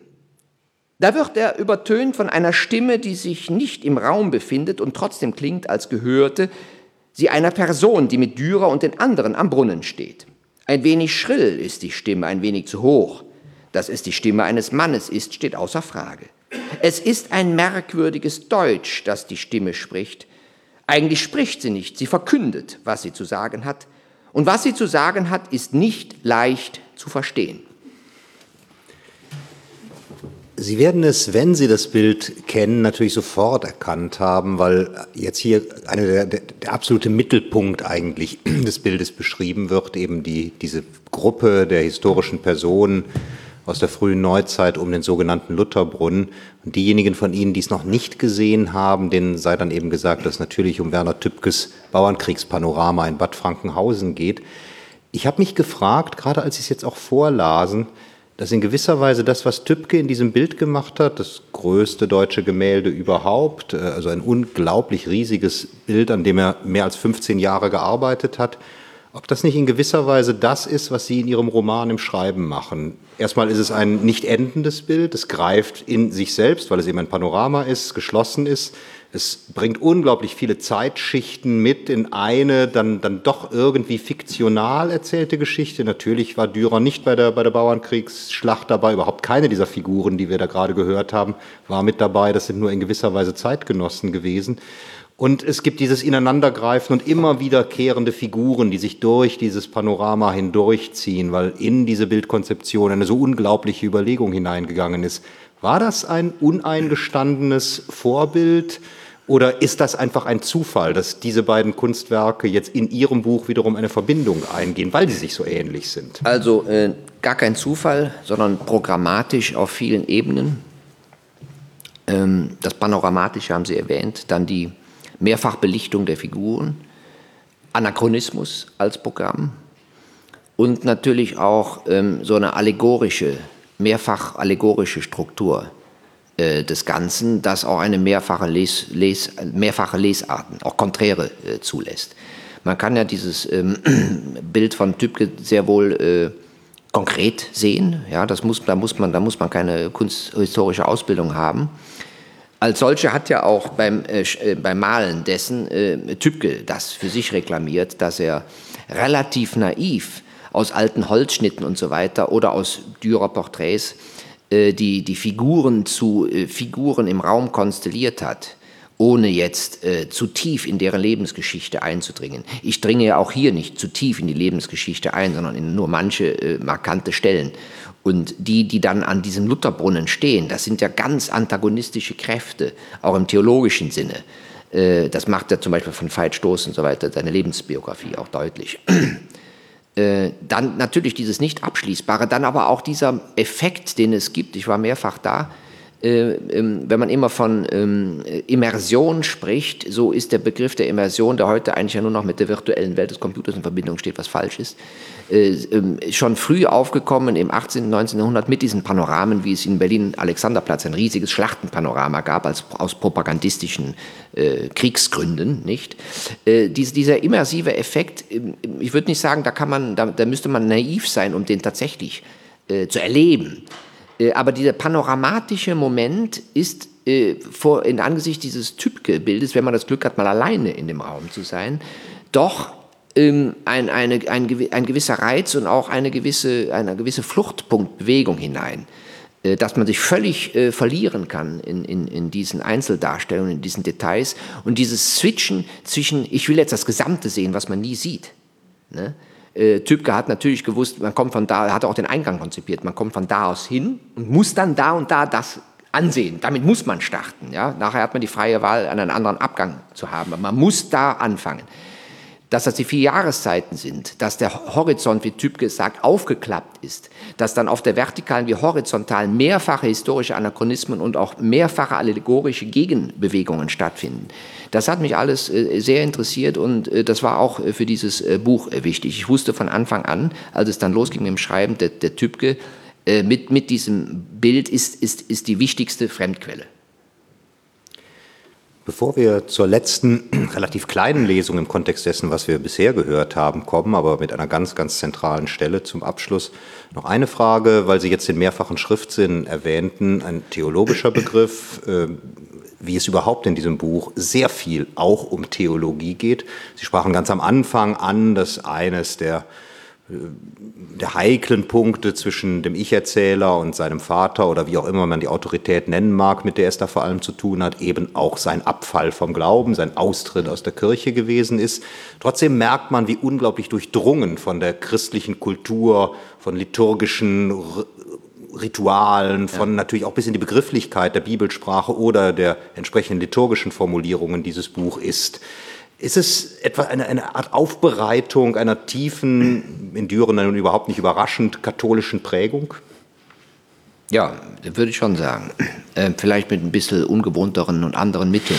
[SPEAKER 3] Da wird er übertönt von einer Stimme, die sich nicht im Raum befindet und trotzdem klingt, als gehörte sie einer Person, die mit Dürer und den anderen am Brunnen steht. Ein wenig schrill ist die Stimme, ein wenig zu hoch. Dass es die Stimme eines Mannes ist, steht außer Frage. Es ist ein merkwürdiges Deutsch, das die Stimme spricht. Eigentlich spricht sie nicht, sie verkündet, was sie zu sagen hat. Und was sie zu sagen hat, ist nicht leicht zu verstehen.
[SPEAKER 2] Sie werden es, wenn Sie das Bild kennen, natürlich sofort erkannt haben, weil jetzt hier der absolute Mittelpunkt eigentlich des Bildes beschrieben wird, eben diese Gruppe der historischen Personen aus der frühen Neuzeit um den sogenannten Lutherbrunnen. Und diejenigen von Ihnen, die es noch nicht gesehen haben, denen sei dann eben gesagt, dass es natürlich um Werner Tübkes Bauernkriegspanorama in Bad Frankenhausen geht. Ich habe mich gefragt, gerade als Sie es jetzt auch vorlasen, dass in gewisser Weise das, was Tübke in diesem Bild gemacht hat, das größte deutsche Gemälde überhaupt, also ein unglaublich riesiges Bild, an dem er mehr als 15 Jahre gearbeitet hat, ob das nicht in gewisser Weise das ist, was Sie in Ihrem Roman im Schreiben machen. Erstmal ist es ein nicht endendes Bild, es greift in sich selbst, weil es eben ein Panorama ist, geschlossen ist. Es bringt unglaublich viele Zeitschichten mit in eine dann doch irgendwie fiktional erzählte Geschichte. Natürlich war Dürer nicht bei der Bauernkriegsschlacht dabei, überhaupt keine dieser Figuren, die wir da gerade gehört haben, war mit dabei. Das sind nur in gewisser Weise Zeitgenossen gewesen. Und es gibt dieses Ineinandergreifen und immer wiederkehrende Figuren, die sich durch dieses Panorama hindurchziehen, weil in diese Bildkonzeption eine so unglaubliche Überlegung hineingegangen ist. War das ein uneingestandenes Vorbild oder ist das einfach ein Zufall, dass diese beiden Kunstwerke jetzt in Ihrem Buch wiederum eine Verbindung eingehen, weil sie sich so ähnlich sind?
[SPEAKER 3] Also gar kein Zufall, sondern programmatisch auf vielen Ebenen. Das Panoramatische haben Sie erwähnt, dann die Mehrfachbelichtung der Figuren, Anachronismus als Programm und natürlich auch so eine mehrfach allegorische Struktur des Ganzen, das auch eine mehrfache Lesarten, auch Konträre zulässt. Man kann ja dieses Bild von Tübke sehr wohl konkret sehen, ja, da muss man keine kunsthistorische Ausbildung haben. Als solche hat ja auch beim Malen dessen Tübke das für sich reklamiert, dass er relativ naiv aus alten Holzschnitten und so weiter oder aus Dürer-Porträts die Figuren zu Figuren im Raum konstelliert hat, ohne jetzt zu tief in deren Lebensgeschichte einzudringen. Ich dringe ja auch hier nicht zu tief in die Lebensgeschichte ein, sondern in nur manche markante Stellen. Und die dann an diesem Lutherbrunnen stehen, das sind ja ganz antagonistische Kräfte, auch im theologischen Sinne. Das macht ja zum Beispiel von Veit Stoß und so weiter seine Lebensbiografie auch deutlich. Dann natürlich dieses Nicht-Abschließbare, dann aber auch dieser Effekt, den es gibt. Ich war mehrfach da. Wenn man immer von Immersion spricht, so ist der Begriff der Immersion, der heute eigentlich ja nur noch mit der virtuellen Welt des Computers in Verbindung steht, was falsch ist, schon früh aufgekommen im 18. und 19. Jahrhundert mit diesen Panoramen, wie es in Berlin Alexanderplatz ein riesiges Schlachtenpanorama gab, aus propagandistischen Kriegsgründen, nicht? Dieser immersive Effekt, ich würde nicht sagen, da müsste man naiv sein, um den tatsächlich zu erleben. Aber dieser panoramatische Moment ist in Angesicht dieses Tübke-Bildes, wenn man das Glück hat, mal alleine in dem Raum zu sein, doch ein gewisser Reiz und auch eine gewisse Fluchtpunktbewegung hinein, dass man sich völlig verlieren kann in diesen Einzeldarstellungen, in diesen Details und dieses Switchen zwischen, ich will jetzt das Gesamte sehen, was man nie sieht, ne? Tübke hat natürlich gewusst, man kommt von da, hat auch den Eingang konzipiert, man kommt von da aus hin und muss dann da und da das ansehen. Damit muss man starten. Ja? Nachher hat man die freie Wahl, einen anderen Abgang zu haben. Aber man muss da anfangen. Dass das die 4 Jahreszeiten sind, dass der Horizont, wie Tübke sagt, aufgeklappt ist, dass dann auf der vertikalen wie horizontalen mehrfache historische Anachronismen und auch mehrfache allegorische Gegenbewegungen stattfinden. Das hat mich alles sehr interessiert und das war auch für dieses Buch wichtig. Ich wusste von Anfang an, als es dann losging mit dem Schreiben, der Tübke mit diesem Bild ist die wichtigste Fremdquelle.
[SPEAKER 2] Bevor wir zur letzten, relativ kleinen Lesung im Kontext dessen, was wir bisher gehört haben, kommen, aber mit einer ganz, ganz zentralen Stelle zum Abschluss, noch eine Frage, weil Sie jetzt den mehrfachen Schriftsinn erwähnten, ein theologischer Begriff, wie es überhaupt in diesem Buch sehr viel auch um Theologie geht. Sie sprachen ganz am Anfang an, dass eines der heiklen Punkte zwischen dem Ich-Erzähler und seinem Vater oder wie auch immer man die Autorität nennen mag, mit der es da vor allem zu tun hat, eben auch sein Abfall vom Glauben, sein Austritt aus der Kirche gewesen ist. Trotzdem merkt man, wie unglaublich durchdrungen von der christlichen Kultur, von liturgischen Ritualen, von natürlich auch bis in die Begrifflichkeit der Bibelsprache oder der entsprechenden liturgischen Formulierungen dieses Buch ist. Ist es etwa eine Art Aufbereitung einer tiefen, endürenden und überhaupt nicht überraschend katholischen Prägung?
[SPEAKER 3] Ja, würde ich schon sagen. Vielleicht mit ein bisschen ungewohnteren und anderen Mitteln.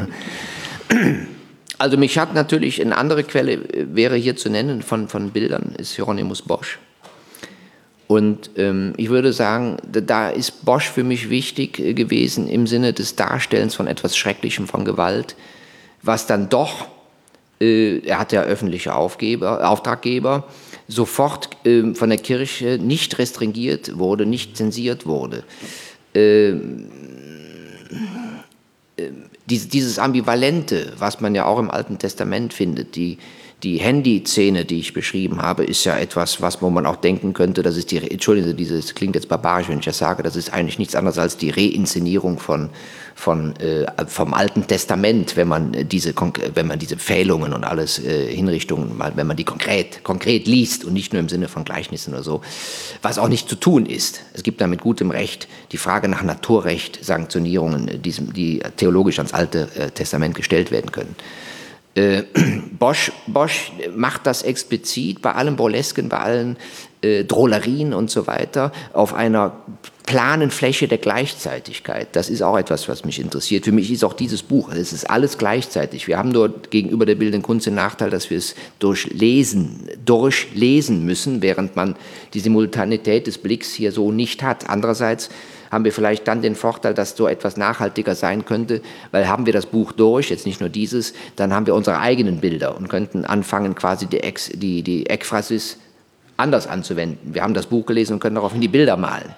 [SPEAKER 3] Also mich hat natürlich eine andere Quelle, wäre hier zu nennen, von Bildern, ist Hieronymus Bosch. Und ich würde sagen, da ist Bosch für mich wichtig gewesen im Sinne des Darstellens von etwas Schrecklichem, von Gewalt, was dann doch, er hat ja öffentliche Auftraggeber, sofort von der Kirche nicht restringiert wurde, nicht zensiert wurde. Dieses Ambivalente, was man ja auch im Alten Testament findet, die Handy-Szene, die ich beschrieben habe, ist ja etwas, wo man auch denken könnte, das ist Entschuldigung, das klingt jetzt barbarisch, wenn ich das sage, das ist eigentlich nichts anderes als die Reinszenierung vom Alten Testament, wenn man diese Pfählungen und alles Hinrichtungen, wenn man die konkret liest und nicht nur im Sinne von Gleichnissen oder so, was auch nicht zu tun ist. Es gibt da mit gutem Recht die Frage nach Naturrecht, Sanktionierungen, die theologisch ans Alte Testament gestellt werden können. Bosch macht das explizit bei allem Burlesken, bei allen Drollerien und so weiter auf einer planen Fläche der Gleichzeitigkeit. Das ist auch etwas, was mich interessiert. Für mich ist auch dieses Buch, es ist alles gleichzeitig. Wir haben nur gegenüber der bildenden Kunst den Nachteil, dass wir es durchlesen müssen, während man die Simultanität des Blicks hier so nicht hat. Andererseits haben wir vielleicht dann den Vorteil, dass so etwas nachhaltiger sein könnte, weil haben wir das Buch durch, jetzt nicht nur dieses, dann haben wir unsere eigenen Bilder und könnten anfangen, quasi die Ekphrasis anders anzuwenden. Wir haben das Buch gelesen und können daraufhin die Bilder malen.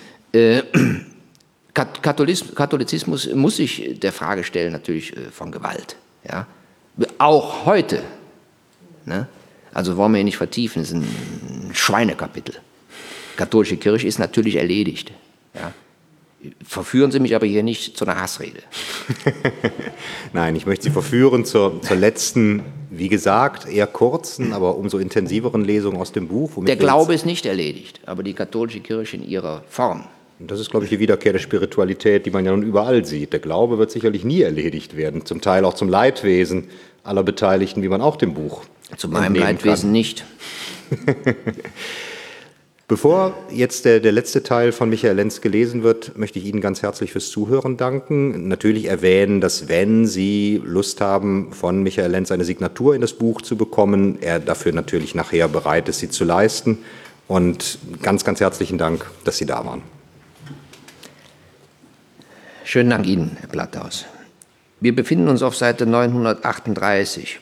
[SPEAKER 3] Katholizismus muss sich der Frage stellen, natürlich von Gewalt. Ja? Auch heute. Ne? Also wollen wir hier nicht vertiefen, das ist ein Schweinekapitel. Katholische Kirche ist natürlich erledigt. Ja. Verführen Sie mich aber hier nicht zu einer Hassrede.
[SPEAKER 2] Nein, ich möchte Sie verführen zur letzten, wie gesagt, eher kurzen, aber umso intensiveren Lesung aus dem Buch.
[SPEAKER 3] Der Glaube ist nicht erledigt, aber die katholische Kirche in ihrer Form.
[SPEAKER 2] Und das ist, glaube ich, die Wiederkehr der Spiritualität, die man ja nun überall sieht. Der Glaube wird sicherlich nie erledigt werden, zum Teil auch zum Leidwesen aller Beteiligten, wie man auch dem Buch
[SPEAKER 3] zu meinem Leidwesen
[SPEAKER 2] kann.
[SPEAKER 3] nicht.
[SPEAKER 2] Bevor jetzt der letzte Teil von Michael Lenz gelesen wird, möchte ich Ihnen ganz herzlich fürs Zuhören danken. Natürlich erwähnen, dass wenn Sie Lust haben, von Michael Lenz eine Signatur in das Buch zu bekommen, er dafür natürlich nachher bereit ist, sie zu leisten. Und ganz, ganz herzlichen Dank, dass Sie da waren.
[SPEAKER 3] Schönen Dank Ihnen, Herr Platthaus. Wir befinden uns auf Seite 938.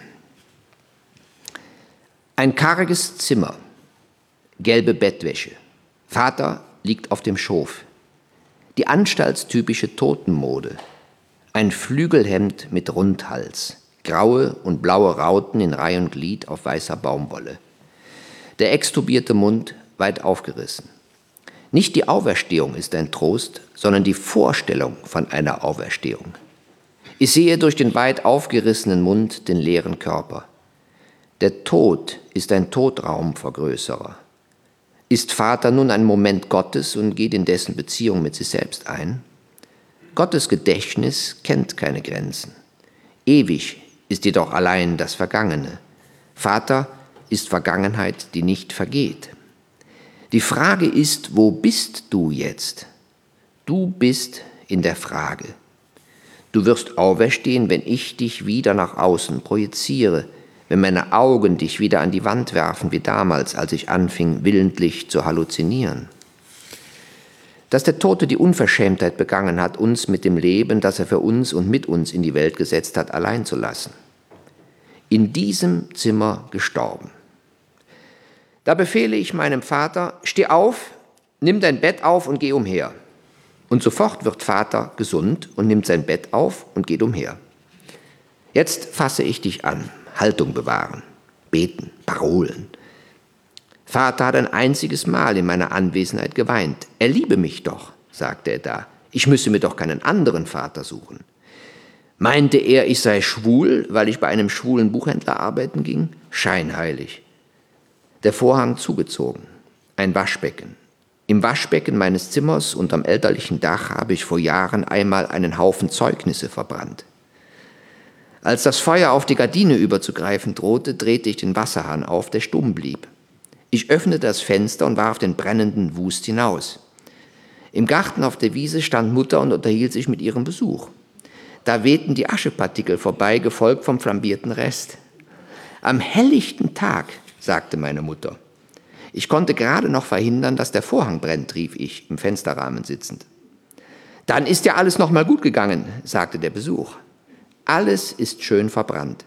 [SPEAKER 3] Ein karges Zimmer. Gelbe Bettwäsche. Vater liegt auf dem Schof. Die anstaltstypische Totenmode. Ein Flügelhemd mit Rundhals. Graue und blaue Rauten in Reih und Glied auf weißer Baumwolle. Der extubierte Mund weit aufgerissen. Nicht die Auferstehung ist ein Trost, sondern die Vorstellung von einer Auferstehung. Ich sehe durch den weit aufgerissenen Mund den leeren Körper. Der Tod ist ein Totraumvergrößerer. Ist Vater nun ein Moment Gottes und geht in dessen Beziehung mit sich selbst ein? Gottes Gedächtnis kennt keine Grenzen. Ewig ist jedoch allein das Vergangene. Vater ist Vergangenheit, die nicht vergeht. Die Frage ist, wo bist du jetzt? Du bist in der Frage. Du wirst auferstehen, wenn ich dich wieder nach außen projiziere, wenn meine Augen dich wieder an die Wand werfen, wie damals, als ich anfing, willentlich zu halluzinieren. Dass der Tote die Unverschämtheit begangen hat, uns mit dem Leben, das er für uns und mit uns in die Welt gesetzt hat, allein zu lassen. In diesem Zimmer gestorben. Da befehle ich meinem Vater, steh auf, nimm dein Bett auf und geh umher. Und sofort wird Vater gesund und nimmt sein Bett auf und geht umher. Jetzt fasse ich dich an. Haltung bewahren, beten, Parolen. Vater hat ein einziges Mal in meiner Anwesenheit geweint. Er liebe mich doch, sagte er da. Ich müsse mir doch keinen anderen Vater suchen. Meinte er, ich sei schwul, weil ich bei einem schwulen Buchhändler arbeiten ging? Scheinheilig. Der Vorhang zugezogen, ein Waschbecken. Im Waschbecken meines Zimmers unterm elterlichen Dach habe ich vor Jahren einmal einen Haufen Zeugnisse verbrannt. Als das Feuer auf die Gardine überzugreifen drohte, drehte ich den Wasserhahn auf, der stumm blieb. Ich öffnete das Fenster und warf den brennenden Wust hinaus. Im Garten auf der Wiese stand Mutter und unterhielt sich mit ihrem Besuch. Da wehten die Aschepartikel vorbei, gefolgt vom flambierten Rest. Am helllichten Tag, sagte meine Mutter. Ich konnte gerade noch verhindern, dass der Vorhang brennt, rief ich, im Fensterrahmen sitzend. Dann ist ja alles noch mal gut gegangen, sagte der Besuch. Alles ist schön verbrannt.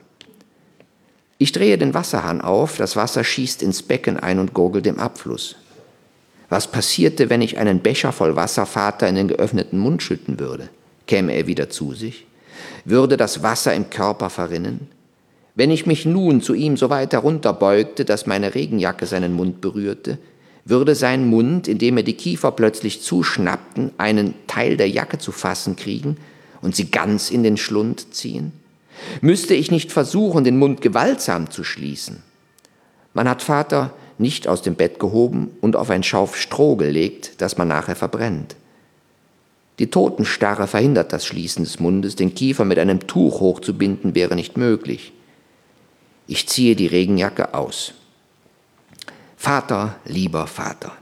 [SPEAKER 3] Ich drehe den Wasserhahn auf, das Wasser schießt ins Becken ein und gurgelt im Abfluss. Was passierte, wenn ich einen Becher voll Wasser Vater in den geöffneten Mund schütten würde? Käme er wieder zu sich? Würde das Wasser im Körper verrinnen? Wenn ich mich nun zu ihm so weit herunterbeugte, dass meine Regenjacke seinen Mund berührte, würde sein Mund, indem er die Kiefer plötzlich zuschnappten, einen Teil der Jacke zu fassen kriegen und sie ganz in den Schlund ziehen? Müsste ich nicht versuchen, den Mund gewaltsam zu schließen? Man hat Vater nicht aus dem Bett gehoben und auf ein Schauf Stroh gelegt, das man nachher verbrennt. Die Totenstarre verhindert das Schließen des Mundes, den Kiefer mit einem Tuch hochzubinden wäre nicht möglich. Ich ziehe die Regenjacke aus. Vater, lieber Vater.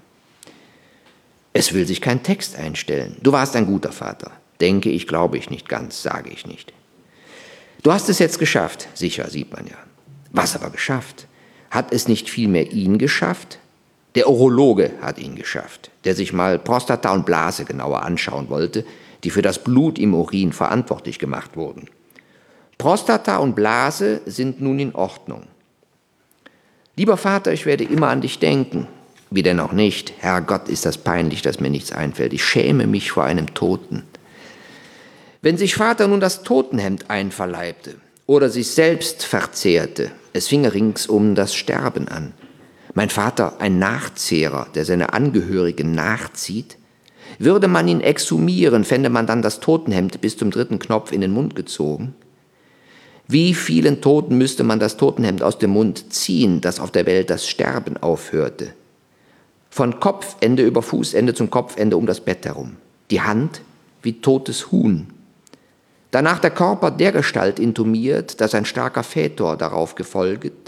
[SPEAKER 3] Es will sich kein Text einstellen. Du warst ein guter Vater. Denke ich, glaube ich nicht ganz, sage ich nicht. Du hast es jetzt geschafft, sicher, sieht man ja. Was aber geschafft? Hat es nicht vielmehr ihn geschafft? Der Urologe hat ihn geschafft, der sich mal Prostata und Blase genauer anschauen wollte, die für das Blut im Urin verantwortlich gemacht wurden. Prostata und Blase sind nun in Ordnung. Lieber Vater, ich werde immer an dich denken. Wie denn auch nicht? Herrgott, ist das peinlich, dass mir nichts einfällt. Ich schäme mich vor einem Toten. Wenn sich Vater nun das Totenhemd einverleibte oder sich selbst verzehrte, es finge ringsum das Sterben an. Mein Vater, ein Nachzehrer, der seine Angehörigen nachzieht, würde man ihn exhumieren, fände man dann das Totenhemd bis zum 3. Knopf in den Mund gezogen? Wie vielen Toten müsste man das Totenhemd aus dem Mund ziehen, dass auf der Welt das Sterben aufhörte? Von Kopfende über Fußende zum Kopfende um das Bett herum. Die Hand wie totes Huhn. Danach der Körper dergestalt intumiert, dass ein starker Fätor darauf gefolget,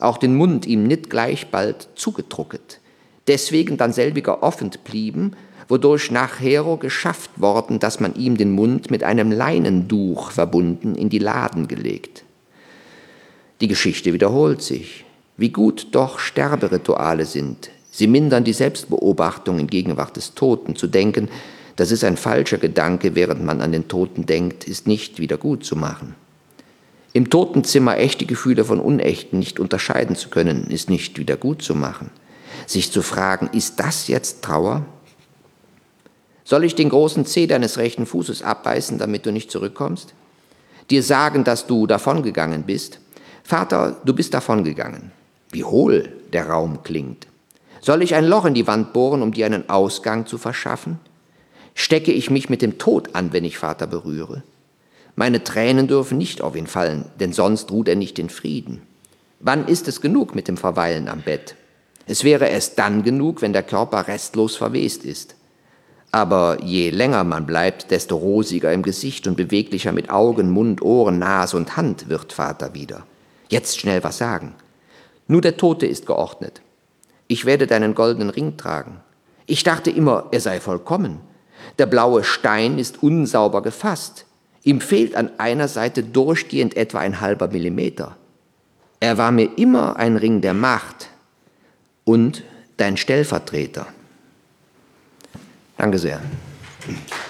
[SPEAKER 3] auch den Mund ihm nicht gleich bald zugedrucket. Deswegen dann selbiger offen blieben, wodurch nachher geschafft worden, dass man ihm den Mund mit einem Leinentuch verbunden in die Laden gelegt. Die Geschichte wiederholt sich. Wie gut doch Sterberituale sind. Sie mindern die Selbstbeobachtung in Gegenwart des Toten. Zu denken, das ist ein falscher Gedanke, während man an den Toten denkt, ist nicht wieder gut zu machen. Im Totenzimmer echte Gefühle von unechten nicht unterscheiden zu können, ist nicht wieder gut zu machen. Sich zu fragen, ist das jetzt Trauer? Soll ich den großen Zeh deines rechten Fußes abbeißen, damit du nicht zurückkommst? Dir sagen, dass du davongegangen bist? Vater, du bist davongegangen. Wie hohl der Raum klingt. Soll ich ein Loch in die Wand bohren, um dir einen Ausgang zu verschaffen? Stecke ich mich mit dem Tod an, wenn ich Vater berühre? Meine Tränen dürfen nicht auf ihn fallen, denn sonst ruht er nicht in Frieden. Wann ist es genug mit dem Verweilen am Bett? Es wäre erst dann genug, wenn der Körper restlos verwest ist. Aber je länger man bleibt, desto rosiger im Gesicht und beweglicher mit Augen, Mund, Ohren, Nase und Hand wird Vater wieder. Jetzt schnell was sagen. Nur der Tote ist geordnet. Ich werde deinen goldenen Ring tragen. Ich dachte immer, er sei vollkommen. Der blaue Stein ist unsauber gefasst. Ihm fehlt an einer Seite durchgehend etwa ein halber Millimeter. Er war mir immer ein Ring der Macht und dein Stellvertreter. Danke sehr.